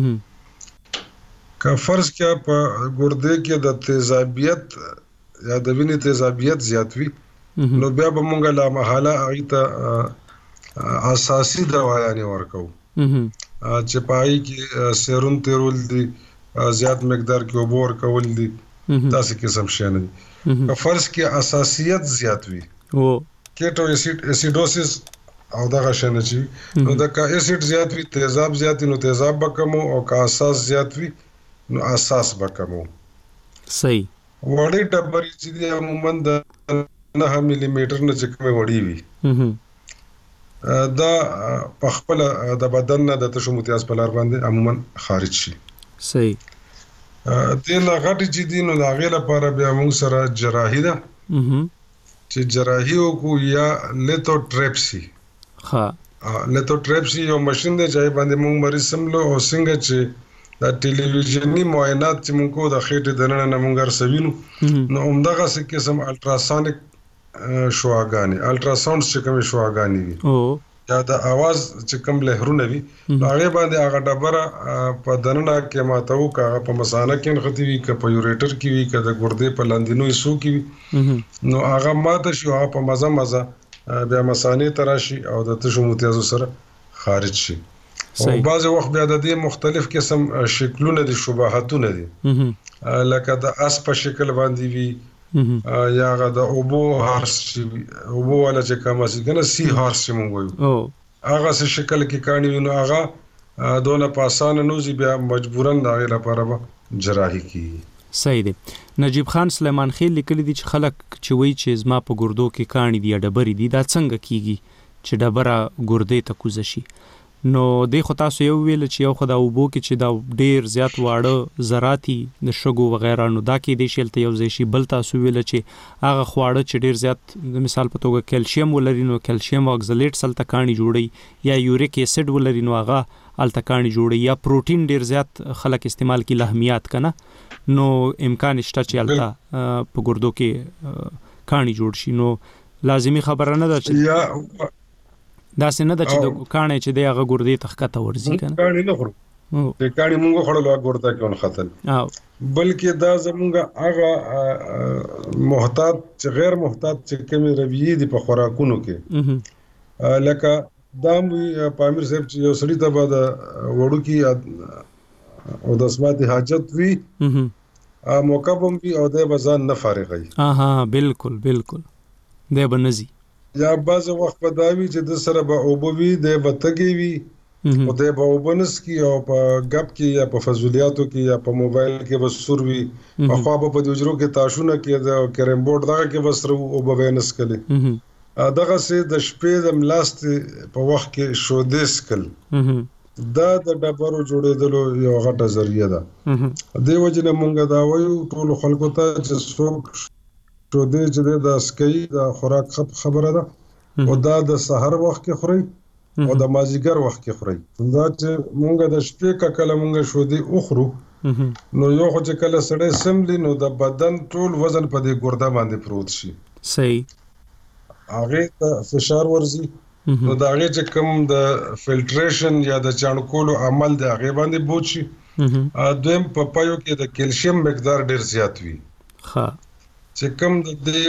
که فرض کیا په ګردې کې د تیزابیت یا د وینې تیزابیت زیات وي نو بیا به مونږه لا محاله هغه ته اساسي دوايانې ورکو چې پای کې سیرون تیرول دي زیات مقدار کې اوبو ورکول دي داسې قسم شي نه دي. فرض کې اساسیت زیات وي کیټو اسیډوسس او دغه شنه چې نو د کا اسید زیات وي تیزاب زیات نو تیزاب به کمو او کا اساس زیات وي نو اساس به کمو. صحیح. وړي ډبرې چې دی عموما د 9 ملي میټر نه چې کومه وړي وي دا په خپل د بدن نه د تشو متیاز په لار باندې عموما خارج شي. صحیح. د لغټ چې دي نو د هغې لپاره بیا موږ سره جراحي ده چې جراحي وکړو یا لیتوټریپسي. لیتوټریپسي یو ماشین دی چې باندې موږ مریض سملو او څنګه چې د ټلویزیوني معاینات چې موږ کو د خېټې د ننه موږ رسوینو نو همدغه څه قسم الټراسونیک شواګانی الټراساوند چې کوم شواګانی وي یا د आवाज چې کوم لهرونه وي هغه باندې هغه ډبره په دننه کې ماتو کا په مسانه کې نختی وي ک په یوریټر کې وي ک د ګردې په لاندینو حصو کې وي نو هغه ماته شو په مزه بیا مسانه تراشي او د تشو متیازو سره خارج شي. او بعض وخت بیا د دې مختلف قسم شکلونه دي شباهتونه دي لکه د اس په شکل باندې وي یا هغه د اوبو هارس چې اوبو والا چې کومه سي کنه سی هارس چې مونږ وایو هغه څه شکل کې کاني وینو هغه دونه په اسانه نوځي بیا مجبورن دا غي لپاره به جراحي کی. صحیح دی. نجیب خان سلیمان خیل لیکلی دي چې خلک چې وایي چې زما په ګردو کې کاڼي دي یا ډبرې دي، دا څنګه کیږي چې ډبره ګردې ته کوزه شي؟ نو دی خو تاسو یو ویل چې یو خو دا اوبو کې چې دا ډیر زیات واړه ذراتي د شګو وغیرہ، نو دا کې دی شلته یو ځای شي. بل تاسو ویل چې هغه خواړه چې ډیر زیات د مثال په توګه کیلشیم ولري، نو کیلشیم اوکزالیټ سلته کاڼي جوړي، یا یوریک اسید ولري نو هغه الته کاڼي جوړي، یا پروتین ډیر زیات خلک استعمال کی لحمیات کنه، نو امکان شته چې الته په ګردو کې کاڼي جوړ شي. نو لازمی خبره نه ده چې دا څنګه ده چې د کاڼي چې دی هغه ګردې تخکته ورځي کنه. کاڼي نه خورو، د کاڼي مونږ خړلو ګردا کې ون خطر، بلکې دا زمونږ هغه محتاط چې غیر محتاط چې کومي رویه دي په خوراکونو کې، لکه دا مې پامیر صاحب چې یو سړی ته بعد وړو کې او د اسمات حاجت وی موقع بم وی او د بزان نه فارغ ای. بالکل بالکل دی بنزي. یا بعض وخت په داوی چې د سره به اوبوي د وتګي وي او د به وبنس کی او په غب کې یا په فضولیاتو کې یا په موبایل کې وسور وي، او خو په دجرو کې تاشونه کې د کریم بورډ دغه کې وسرو او به ونس کړي دغه سه د شپې د ملاست په وخت کې شو دیسکل دا د ډبرو جوړېدلو یو غټه ذریعہ ده. دی وجنه مونږ دا وایو ټول خلکو ته چې څوک شو دې چې د اسکي د خوراک خبره ده، او دا د سحر وخت کې خوري او د مازیګر وخت کې خوري. دا چې مونږ د شپې کله مونږ شو دې اخرو نو یو خو چې کله سړی سملی نو د بدن ټول وزن په دې ګرده باندې پروت شي، صحیح هغه ته فشار ورزي، نو دا هغه چې کوم د فلټریشن یا د چانکولو عمل د هغه باندې بوج شي. دویم په پایو کې د کیلشیم مقدار ډیر زیات وي، چې کوم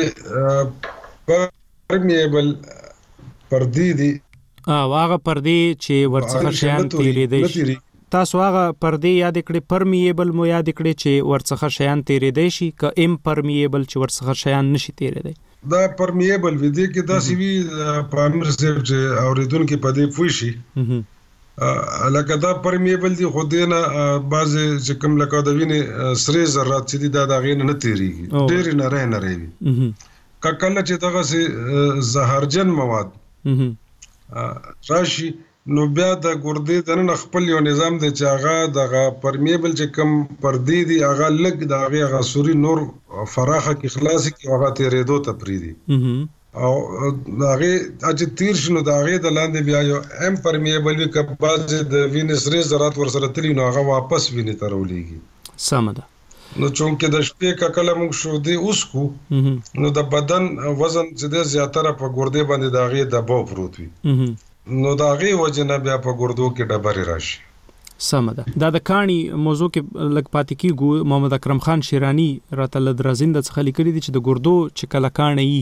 د پرمیبل پردی دي هغه پردی چې ورڅخه شیان تیرې دي. تاسو هغه پردی یاد کړئ، پرمیبل مو یاد کړئ چې ورڅخه شیان تیرې دي شي، که امپرمیبل چې ورڅخه شیان نشي تیرې دي. دا پرمیبل وی دي کې دا سی وی پامیر صاحب چې اوریدونکو په دې پوي شي، لکه دا پرمیبل دي خو دینه بعض چې کوم لکه د وینې سری ذرات چې دي دا غین نه تیریږي، ډیر نه وي. کله چې دغه سي زهرجن مواد راشي نو بیا د ګردې دنه خپل یو نظام دی چې هغه د پرمیبل چې کوم پردی دی هغه لګ د هغه سوري نور فراخه کې خلاصي کې هغه تیرېدو ته پریدي، او هغه چې تیر شنو د هغه د لاندې بیا یو ام پرمیبل وی کپ باز د وینس ری زرات ورسره تلی نو هغه واپس ویني ترولېږي. سمه ده. نو چونکه د شپې کله موږ شو دی اوس کو نو د بدن وزن چې د زیاتره په ګردې باندې د هغه دباو پروت وي، نو دا غي وجنه بیا په ګردو کې ډبرې راشي. سمه ده. دا د کاڼي موضوع کې لګ پاتې کیږو. محمد اکرم خان شیرانی راته لدرازین د څخه لیکلي دي چې د ګردو چې کله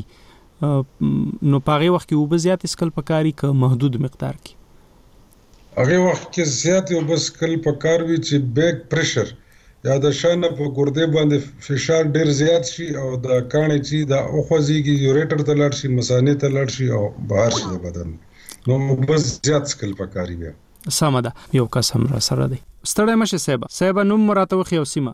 کاڼي نو په هغه وخت کې وب زیات اسکل پکاري که محدود مقدار کې؟ هغه وخت کې زیات یو بس کل پکار وي چې بیک پریشر یا د شانه په ګردې باندې فشار ډیر زیات شي او د کاڼي چې د اوخوځيږي یوریټر ته لاړ شي، مثانه ته لاړ شي او بهر شي د بدن، نو بس زیات سکل پکاري بیا. سمه ده. یو قسم را سره دی. ستړی مشه صاحب نوم مراته وخی او سیمه؟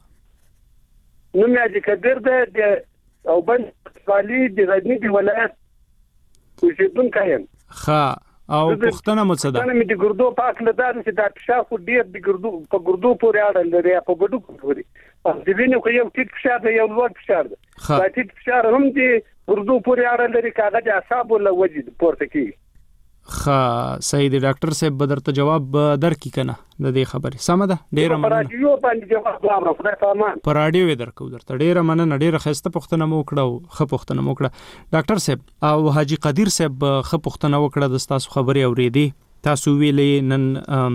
نوم یې کبیر ده او بن فعالی د غزنی د ولایت اوسیدونکی یم. او پښتنه مو څه ده؟ پښتنه مې د ګردو پاک لدار چې دا فشار خو ډیر د ګردو په ګردو پورې اړه لري، په ګردو پورې د وینې خو یو ټیټ فشار دی یو لوړ فشار دی. دا ټیټ فشار هم د ګردو پورې اړه لري، کاغذ اعصاب له وجې پورته کیږي. صحیح دی. ډاکټر صاحب بدرته جواب درکې کنه د دې خبرې؟ سمه ده. ډیره مننه. پر رادیو باندې جواب واورم، خدای پامان. پر رادیو درکو درته ډیره مننه. ډیره ښایسته پوښتنه مو وکړه او ښه پوښتنه مو وکړه ډاکټر صاحب. او حاجی قدیر صاحب ښه پوښتنه وکړه، د تاسو خبرې اورېدې. تاسو ویلې نن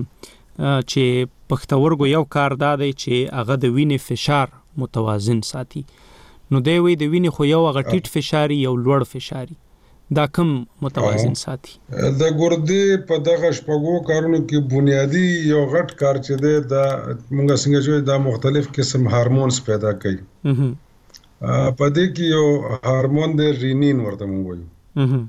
چې پښتورګو یو کار دا دی چې هغه د وینې فشار متوازن ساتي، نو دی وی د وینې خو یو هغه ټیټ فشاري یو لوړ فشاري، دا کوم متوازن ساتي؟ د ګردې په دغه شپږو کارونو کې بنیادی یو غټ کار چې دی دا موږ څنګه چې دا مختلف قسم هارمونز پیدا کوي. په دې کې یو هارمون دی رینین ورته موږ وایو.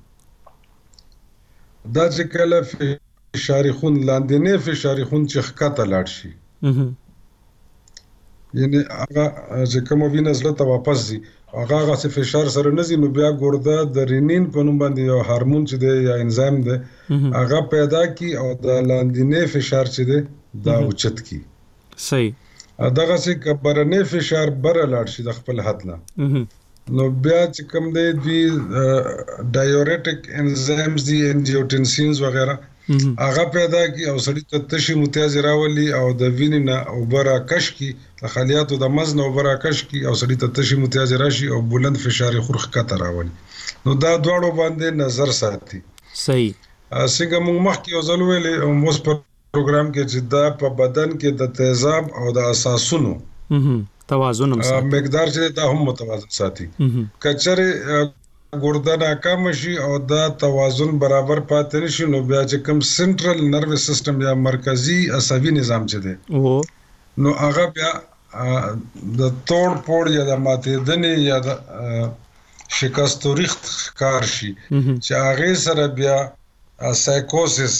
دا چې کله فشاري خون لاندې نه فشاري خون چې ښکته لاړ شي یعنی هغه چې کوم وینه زړه ته واپس ځي هغه څه فشار سره نه ځي نو بیا ګرده د رینین په نوم باندې یو هورمون چې دی یا انزایم دی هغه پیدا کی او د لاندینی فشار چې دی دا اوچت کی. صحیح. دغه څه کبرنی فشار بره لاړ شي د خپل حد نه نو بیا چې کوم دی دوی ډایورټیک انزایمز دي انجیوټنسینز وغیرہ هغه پیدا کی او سړی ته تشي متیاز راولي او د وینې نه اوبره کش کی د خلیاتو د مزن اوبره کش کی او سړی ته تشي متیاز راشي او بلند فشار خورخ کته راولي نو دا دواړو باندې نظر ساتي. صحیح. څنګه موږ مخکې یو ځل ویلې موږ په پروګرام کې چې دا په بدن کې د تیزاب او د اساسونو توازن هم ساتي مقدار چې دا هم متوازن ساتي. کچره ګرده ناکام شي او دا توازن برابر پاتې نشي نو بیا چې کوم سنټرل نروس سیستم یا مرکزی عصبي نظام چې دی نو هغه بیا د توړ پوړ یا د ماتېدنې یا د شکستو ریخت کار شي چې هغه سره بیا سایکوسس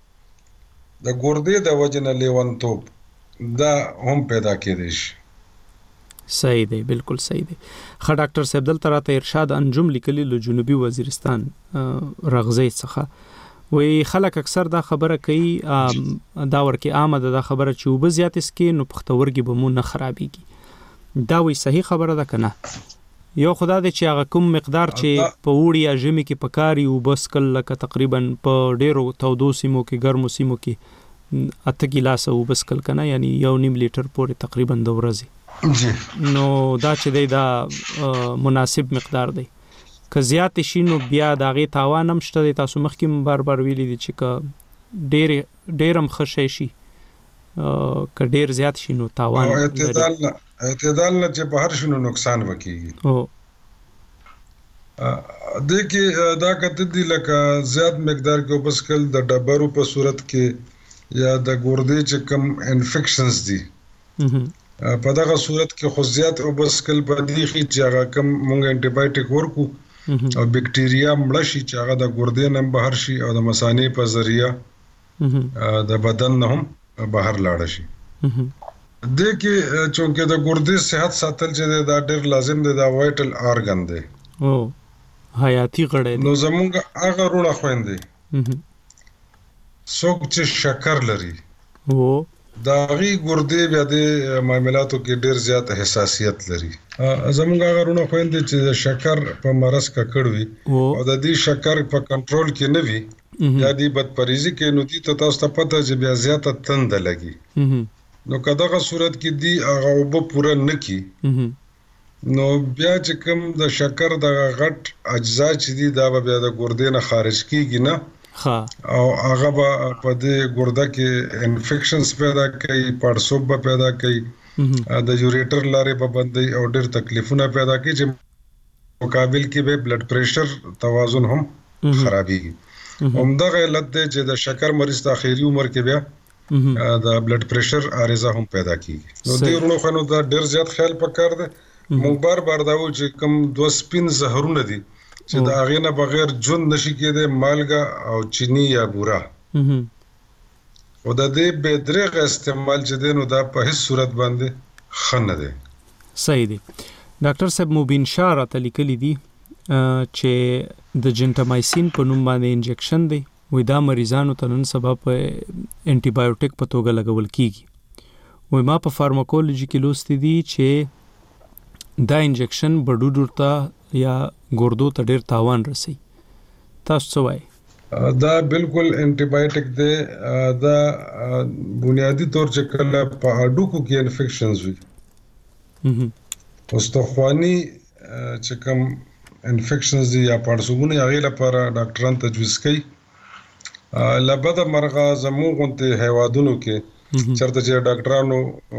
د ګردې د وجنه لیوانتوب دا هم پیدا کېدی شي. صحیح دی، بالکل صحیح دی. خا ډاکټر صاحب دلته راته ارشاد انجم لیکلی له جنوبي وزیرستان رغزی څخه وی خلک اکثر دا خبره کوي دا ورکه عامه دا خبره چې وب زیات اسکي نو پختورګي به مو نه خرابيږي. دا وی صحیح خبره ده کنه؟ یو خدای دې چې هغه کوم مقدار چې په وړي یا ژمي کې پکاري او بس کله لکه تقریبا په ډیرو تودو سیمو کې ګرمو سیمو کې 8 ګلاس او بس کله کنه یعنی 1.5 لیټر پورې تقریبا د ورځې نو دا چې دی دا مناسب مقدار دی. که زیات شي نو بیا داغه تاوان هم شته. تاسو مخکې بار ویلي دي چې که ډیرم خشه شي که ډیر زیات شي نو تاوان اعتدال نه چې بهر شنو نقصان وکړي. دغه دا کته دي لکه زیات مقدار کې بس کل د ډبرو په صورت کې یا د ګردې چې کم انفیکشنز دي په دغه صورت کې خو زیات او بس کل په دې چې هغه کم مونږ انټي بایوټیک ورکو او بکټیریا مړ شي چې هغه د ګردې نه بهر شي او د مثانې په ذریعہ د بدن نه هم بهر لاړ شي. دغه چونکه د ګردې صحت ساتل چې دا ډېر لازم دی دا وایټل ارګن دی او حیاتي غړی نو زمونږ هغه رونه خويندې څوک چې شکر لري او داغي ګردې بیا د معاملاتو کې ډېر زیات حساسیت لري. زمونږ هغه رونه خويندې چې شکر په مرز کا کړوي او د دې شکر په کنټرول کې نه وي یا دې بدپریزي کې نو دي ته تاسو ته پته چې بیا زیاته تند لګي نو کداغه صورت کې دی هغه وب پوره نکي نو بیا چې کوم د شکر د غټ اجزا چې دي دا بیا د ګردې نه خارج کیږي نه او هغه په دې ګرده کې انفیکشنز پیدا کوي پړسوب پیدا کوي د یوریټر لارې په باندې او ډېر تکلیفونه پیدا کوي چې مقابل کې به بلډ پریشر توازن هم خرابيږي. همدغه علت دی چې د شکر مریض د اخیری عمر کې بیا د بلډ پریشر عارضه هم پیدا کیږي. نو دې ورونو خو نو دا ډېر زیات خیال پکار دی. مونږ بار دا و چې کوم دو سپین زهرونه دي چې دا غینه بغیر جون نشي کېده مالګه او چینی یا بورا او د دې بدرغ استعمال چې دینو دا په هیڅ صورت باندې خنه ده. صحیح دی. ډاکټر صاحب مبین شاه راته لیکلی دي چې د جنټامایسین په نوم باندې انجکشن دی وې دا مریضانو ته نن سبا په انټي بایوټیک په توګه لګول کیږي. وې ما په فارماکولوژي کې لوستي دي چې دا انجکشن بډوډو ته یا ګردو ته ډیر تاوان رسي. تاسو څه وایي؟ دا بالکل انټي بایوټیک دی. دا بنیادی طور چې کله په هډوکو کې انفیکشنز وي پوستخوانی چې کوم انفیکشنز دي یا پړسوبونه هغه لپاره ډاکټران تجویز کوي. لبد مرغه زموږ ته هیوادونو کې چرته چې ډاکټرانو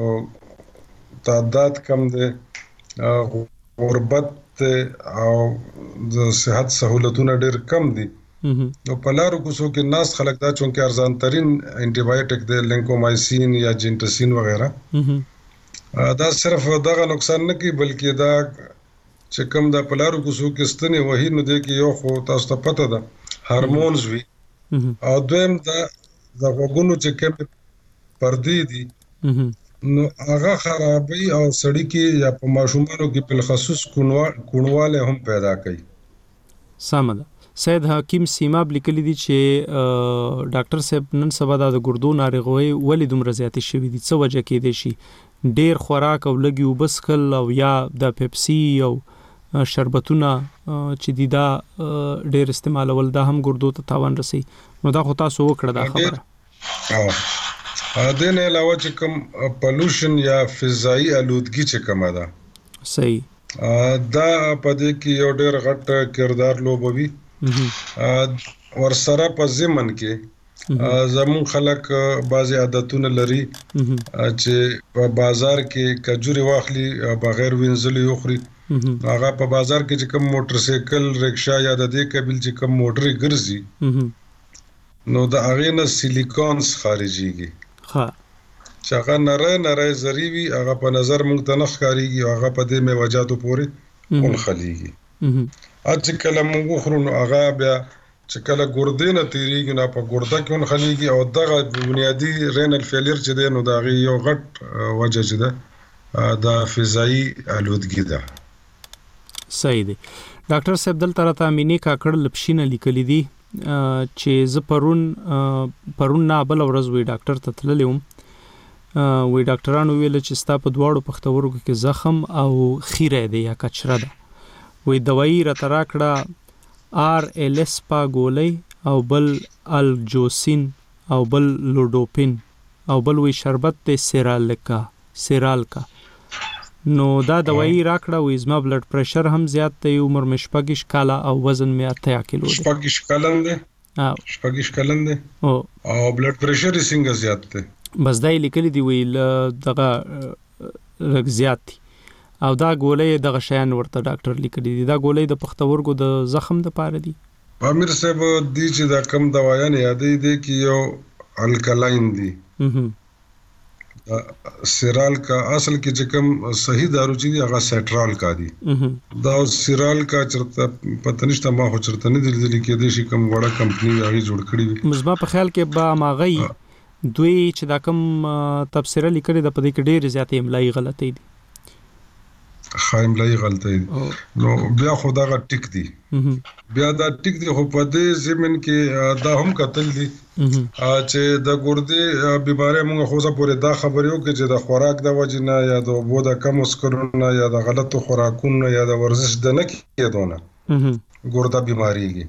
تعداد کم دي غربت او د صحت سہولتونه ډېر کم دي نو په لارو کوڅو کې ناس خلک دا چونکه ارزان ترين انټي بایوټیک د لینکومایسین یا جنټسین وغیرہ دا صرف دغه نقصان نه کوي بلکې دا چې کوم د په لارو کوڅو کې ستنې وਹੀ نو د کې یو خو تاسو ته پته ده هارمونز وي او دویم دا د وګونو چې کوم پردې دي نو هغه خرابي او سړی کې یا په ماشومانو کې په خصوص کونواله هم پیدا کوي. سمه سید حکیم سیماب لیکلی دي چې ډاکټر صاحب نن سبا د ګردو ناروغي ولې دومره زیاتې شوې دي، څه وجه کې دي شي؟ ډیر خوراک او لګي وبسکل او یا د پیپسي او شربتونه چې دي دا ډیر استعمالول دا هم ګردو ته تاوان رسي. نو دا خو تاسو وکړه دا خبره. د نه علاوه چې کوم پولوشن یا فضایی آلودګي چې کومه ده صحیح دا په دې کې یو ډیر غټ کردار لوبوي. ورسره په ضمن کې زمون خلک بعضی عادتونه لري چې په بازار کې کجوري واخلي بغیر وینځلو یخري. هغه په بازار کې چې کوم موټر سایکل رکشا یا د دې قبیل چې کوم موټري ګرځي نو د هغه نه سیلیکونز خارجيږي. ها چې هغه نری زری وي هغه په نظر موږ ته نه ښکاریږي، هغه په دې میوجاتو پورې منخليږي. چې کله موږ خورو نو هغه بیا چې کله ګردې نه تیریږي نو په ګرده کې منخليږي او دغه بنیادی رینل فیلیر چې دی نو دا غي یو غټ وجه چې ده د فضایی آلودګي ده. صحیح دی. ډاکټر صاحب دلته راته امینه کاکړ لپشینه لیکلي دي چې ز پرون نه بل ورځ وی ډاکټر ته تللم وی ډاکټرانو ویل چې ستا په دواړو پختورګو کې زخم او خیره دی یا کچره ده. وی دوايي راته راکړه RLS ګولۍ او بل الجوسین او بل لوډوپین او بل وی شربت د سیرالکا. نو دا دوايي راکړه وی زما بلډ پریشر هم زیات دی، عمر مې 26 کاله او وزن مې 8 کیلو دی. 26 کلن دی او بلډ پریشر یې څنګه زیات دی؟ بس دا لیکلي دی وی دغه رګ زیات دی او دا ګولۍ دغه شیان ورته ډاکټر لیکلي دي. دا ګولۍ د پختورګو د زخم د پاره دي. امیر صاحب دي چې دا کم دوايان یادې دي کې یو الکلاین دي. سیرال کا اصل کې چې کوم صحیح دارو چې دی هغه سیټرال کا دي. دا سیرال کا چرته پته نشته ما خو چرته نه دي کې دي چې کوم وړه کمپنی هغه جوړ کړی وي. مزما په خیال کې با ماغي دوی چې دا کوم تفسیر لیکلي د پدې کې ډېر زیاتې املایي غلطۍ دي. خایملای غلطی نو بیا خدا غا ټیک دی بیا دا ټیک دی خو په دې زمين کې دا هم قتل دي چې د ګردې بیماری موږ خو ځا پورې دا خبريو کې چې د خوراک د وجنه یا د بو د کم اسکرونه یا د غلطو خوراکونو یا د ورزش د نه کېدونه ګرده بیماریږي.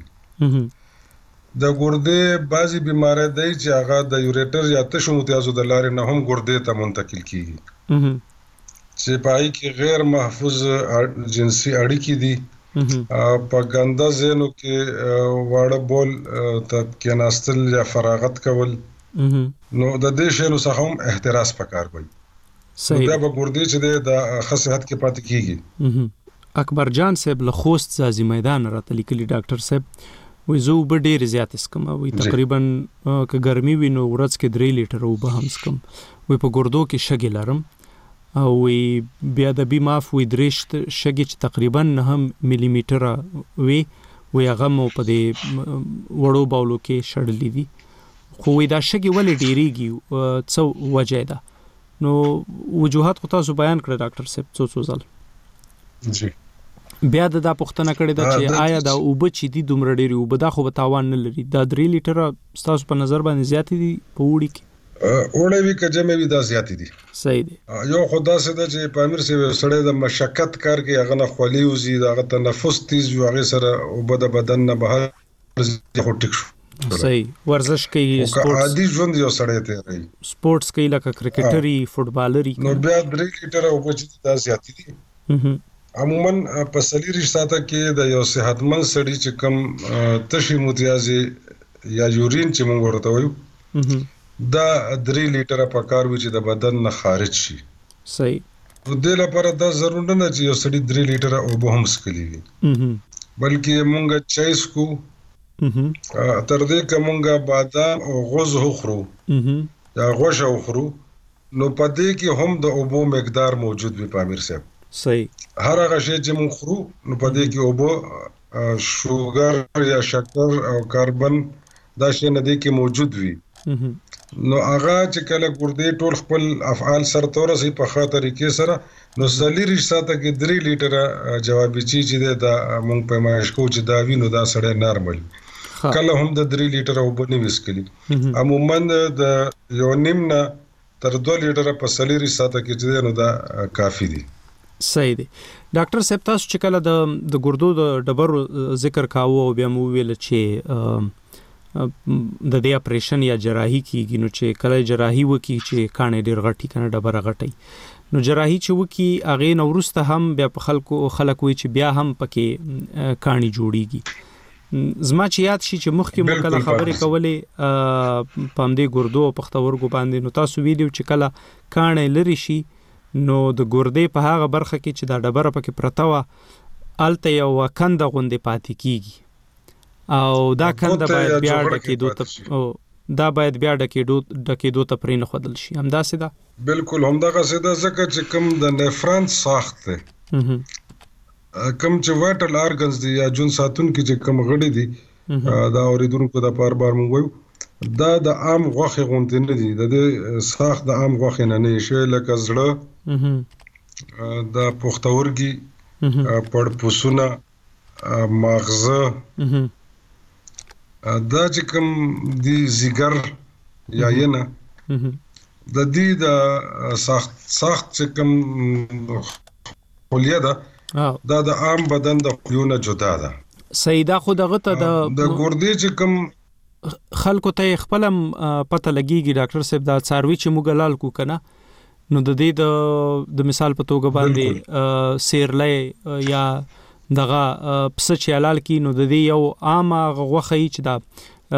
د ګردې بعضي بیماری دی چې هغه د یوریټر یا تشو متیازو د لارې نه هم ګردې ته منتقل کیږي چې پای کې غیر محفوظ جنسي اړیکې دي په ګنده ځینو کې واړه بول ته کېناستل یا فراغت کول نو د دې شنو څخه هم احتراز پکار وي. صحیح دا به ګردې چې د خصيحت کې پاتې کیږي. اکبر جان صاحب له خوست ځازي میدان راته لیکلي ډاکټر صاحب وې زه به ډېر زیات اسکم وي تقریبا که ګرمي وي نو ورځ کې 3 لیټر وبه هم اسکم وي په ګردو کې شګې لرم او بیا د بي ماف وی درشت شګي چې تقریبا 9 ملي میټر وی هغه مو په دې وړو باولو کې شړلې دي خو دا شګي ولې ډیریږي څه وجه ده؟ نو وجوهات خو تاسو بیان کړل ډاکټر صاحب څو ځل جی بیا دا پوښتنه کړې ده چې آیا دا اوبه چې دي دومره ډېری اوبه دا خو به تاوان نه لري؟ دا 3 لیټر تاسو په نظر باندې زیات دي په وړي کې؟ اوړې وی کجمه وی دا زیات دي. صحیح دي. یو خدا سره چې پامیر سره سړی د مشقت کار کې هغه نه خولي وزي دا تنفس تیز یو هغه سره او د بدن نه بهر خو ټیک شو. صحیح. ورزش کوي سپورتس عادي ژوند یو سړی ته راي سپورتس کوي لکه کرکټري فوټبالري نو بیا 3 لیټر او بچی دا زیات دي. عموما په سلیری ساته کې د یو صحتمند سړی چې کم تشي متیازي یا یورین چې موږ ورته وایو دا 3 لیټر په کار وی چې د بدن نه خارج شي. صحیح. په دې لپاره دا ضروري نه چې یو سړی 3 لیټر او به هم سکلی وي بلکې مونږه چای سکو تر دې کومه بادام او غوز خورو یا غوښه خورو نو په دې کې هم د اوبو مقدار موجود وي پامیر صاحب. صحیح. هر هغه شی چې مونږ خورو نو په دې کې اوبو شوګر یا شکر او کاربن دا شی نه دي کې موجود وي نو هغه چې کله ګردې ټول خپل افعال سره تورسي په خاطر طریقې سره نو سلیری ساته کې 3 لیټره جوابي چې دا مونږ په مایش کو چې دا وینو دا سړی نارمل کله هم د 3 لیټره وبني وسکلی عموما د یو نیم نه تر 2 لیټره په سلیری ساته کې چې نو دا کافی دي. صحیح دی. ډاکټر صاحب تاسو چې کله د ګردو د ډبرو ذکر کاوه او بیا مو ویل چې د دې اپریشن یا جراحي کیږي نو چې کله جراحي وکي چې کانې ډېر غټي کنه ډبره غټي نو جراحي چې وکي هغه نو ورسته هم بیا په خلک وي چې بیا هم پکې کانی جوړیږي. زما چې یاد شي چې مخکې مو کله خبرې کولې پام دې ګردو او پختورګو باندې نو تاسو ویډیو چې کله کانې لري شي نو د ګردې په هغه برخه کې چې دا ډبره پکې پرته وه الته یو کنده غوندې پاتې کیږي او دا کنده باید بیا ډکېدو ته پرې نه ښودل شي. همداسې ده؟ بالکل همدغسې ده ځکه چې کوم د نفران ساخت دی کوم چې وایټل ارګنز دي یا جون ساتونکي چې کوم غړي دي دا اوریدونکو د بار بار مونږ وایو دا د عام غوښې غوندې نه دي د دې ساخت د عام غوښې نه نه شي لکه زړه د پښتورګي پړپوسونه ماغزه دا چې کوم دی زیګر یا ینه د دې د ساخت چې کوم خلیه ده دا د عام بدن د خلیونه جدا ده. سیدا خو دغه ته د ګردې چې کوم خلکو ته خپلم پته لګیږي ډاکټر صاحب دا څاروي چې موږ لال کو کنه نو د دې د مثال په توګه باندې سیرلې یا دغه پس چې لال کی نو د دې یو عام غوخه چې دا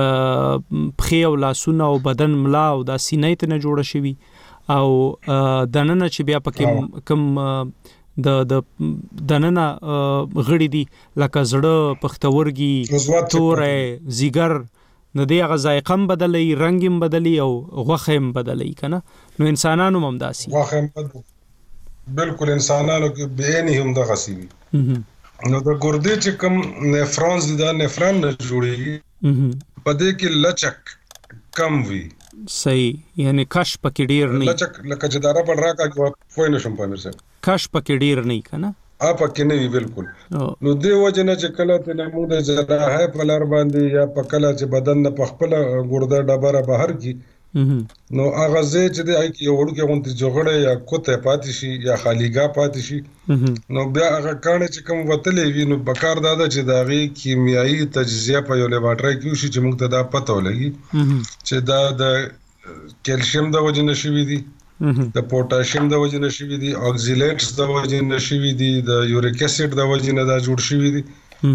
پخې او لاسونه او بدن ملا او دا سینې ته نه جوړه شوی او دننه چې بیا پکې کم د دننه غړي دي لکه زړه پختورګي تورې زیګر نو دې هغه ذایقه بدلې رنگم بدلې او غوخه هم بدلې کنه نو انسانانو هم داسي غوخه بالکل انسانانو کې به هم دغه سی نو د ګردې چې کوم نفرانز دي دا نفران نه جوړيږي په دې کې لچک کم وي. صحیح یعنی کش پکې ډیر نه لچک لکه چې دارا پر راکا کوی نشم پامیر صاحب کش پکې ډیر نه کنه پکې نه وی بالکل نو دی وجنه چې کله ته موږ د جراحه په لار باندې یا په کله چې بدن نه پخپل ګرده ډبره بهر کی نو هغه ځای چې دی یو وړو کې غونډه جوړه یا کوته پاتې شي یا خالیګا پاتې شي نو بیا هغه کانه چې کوم وتلې وي نو بکار داده چې داغي کیمیاوي تجزیه په یو لیبارټری کې وشي چې موږ ته دا پته ولګي چې دا د کیلشیم د وجنه شوی دی د پوتاشیم د وجنه شوی دي اکسیلیټس د وجنه شوی دي د یوریک اسید د وجنه دا جوړ شوی دي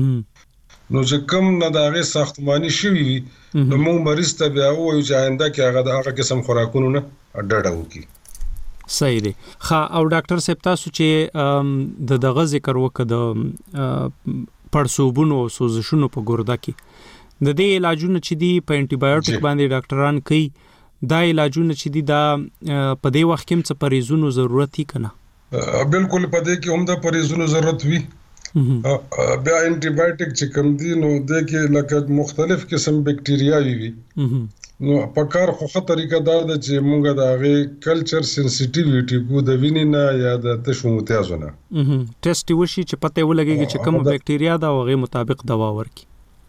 نو چې کوم نه داغه ساختماني شوی وي نو موږ مریض ته بیا وایو چې آینده کې هغه قسم خوراکونو نه ډډه وکړي. صحیح دی. او ډاکټر صاحب تاسو چې دغه ذکر وکړ د پړسوبونو او سوزشونو په ګرده کې د دې علاجونه چې دی په انټي بایوټیک باندې ډاکټران کوي دا علاجونه چې دي دا په دې وخت کې څه پریزونو ضرورت هي کنه؟ بالکل په دې کې هم د پریزونو ضرورت وي. بیا انټي بایوټیک چې کوم دي نو د کې لکه مختلف قسم بکټیریا وي نو په کار خو طریقه دا ده چې مونږ د هغه کلچر سنسټیویټي کو د وینې نه یا د تشو متیازونه ټیسټ وشي چې پته ولګي چې کوم بکټیریا دا هغه مطابق دوا ورکي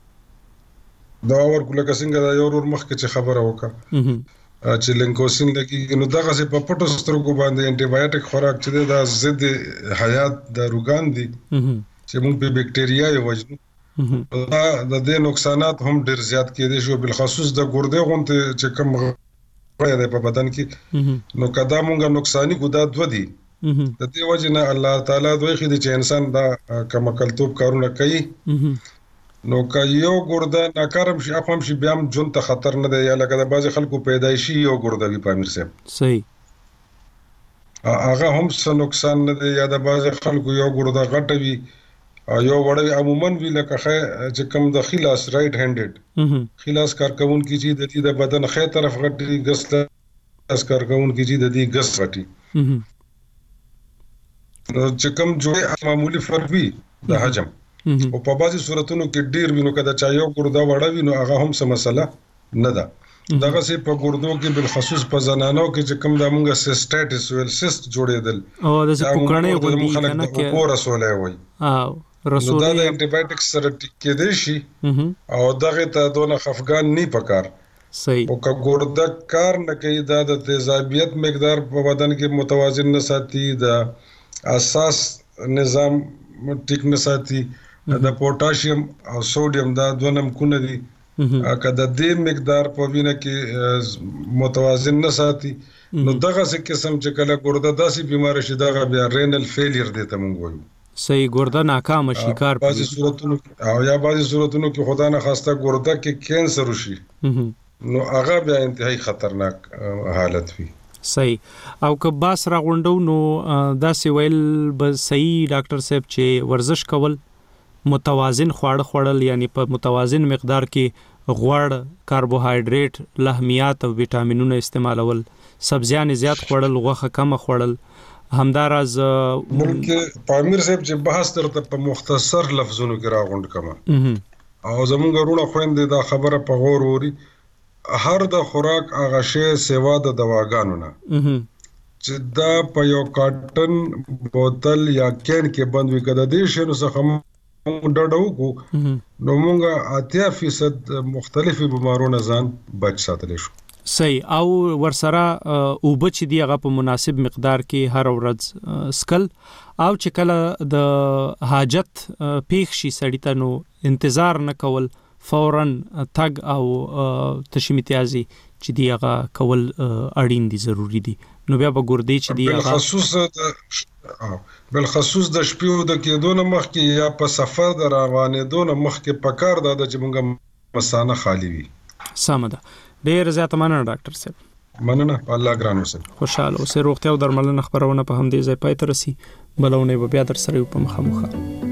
لکه څنګه دا یو ور مخکې چې خبره وکړه چې لینکوسین لګي نو دغه څه په پټو سترګو باندې انټي بایوټیک خوراک چې دا ضد حیات د روغان دي چې موږ په بکټیریا یې وژنو دا د نقصانات هم ډیر زیات کېدي شو بالخصوص د ګردې غونډه چې کوم غړي په بدن کې نو کدا موږ نقصانی کو دا دو دي د دې وجه نه الله تعالی دوی خدي چې انسان دا کمکلتوب کارونه کوي نو که یو ګرده ناکارم شي اخوام شي بیا هم جون ته خطر نه دی یا لکه د بعضې خلکو پیدایشي یو ګرده وي پامیر صاحب صحیح هغه هم څه نقصان نه دی یا د بعضې خلکو یو ګرده غټه وي یو وړه عموما وي لکه چې کوم د خلاص رائټ هینډډ خلاص کارکونکي چې د دې د بدن خې طرف غټي ګس کارکونکي چې د دې ګس غټي نو چې کوم جوړه معمولی فرق وي د حجم او په بعضي صورتونو کې ډیر وینو کده چا یو ګرده وړه وینو هغه هم څه مسله نه ده دغه سي په ګردو کې بل خصوص په زنانو کې چې کوم د مونږه سیسټایټس ویل سیست جوړېدل او د پوکړنې غوډي کنه کې په رسوله وي رسوله د انټي بایوټکس سره ټیکې دی شي او دغه ته دونه خفقان نه پکار صحیح او که ګرده کار نه کوي دا د تیزابیت مقدار په بدن کې متوازن نه ساتي د اساس نظام ټیک نه ساتي د پوتاشیم او سوډیم دا دوه نمکونه دي که د دې مقدار په وینه کې متوازن نه ساتي نو دغه څه قسم چې کله ګرده داسې بیمار شي دغه بیا رینل فیلیر دی ته مونږ وایو صحیح ګرده ناکام شي کار بعضی صورتونو او یا بعضی صورتونو کې خدا نه خواسته ګرده کې کینسر وشي نو هغه بیا انتهایی خطرناک حالت وي صحیح او که باس را غونډو نو دا سی ویل به صحیح ډاکټر صاحب چې ورزش کول متوازن خواړه خوړل یعنی په متوازن مقدار کې غوړ کاربوهایډریټ لحمیات او وټامینونه استعمالول سبزیان زیات خوړل غوښه کم خوړل همداراز بلکې پامیر صاحب چې بحث درته په مختصر لفظونو کې راغونډ کما او زمونږ ورونه خويندې دا خبره په غور اوري هر د خوراک هغه شی سیوا د دواګانو نه چې دا په یو کارټن بوتل یا کین کې بند وي کده دې شنو څخه ډډو کو نو مونږه 80% مختلفي بیمارونو ځان بچ ساتلی شو صحیح او ورسره او بچ دی هغه په مناسب مقدار کې هر ورځ سکل او چې کله د حاجت پیښ شي سړی ته نو انتظار نه کول فوراً تګ او تشمیتیازي چې دی هغه کول اړین دي ضروری دي نو بیا به ګردې چې دی هغه بالخصوص د شپې د کېدو نه مخکې یا په سفر د روانېدو نه مخکې پکار ده چې موږ مسانه خالی وي سم ده ډېر زیات مننه ډاکټر صاحب مننه الله ګران اوسه خوشاله اوسه روغتیا او درملنه خبرونه په همدې ځای پای ته رسي بلونه به بیا در سره په مخامخ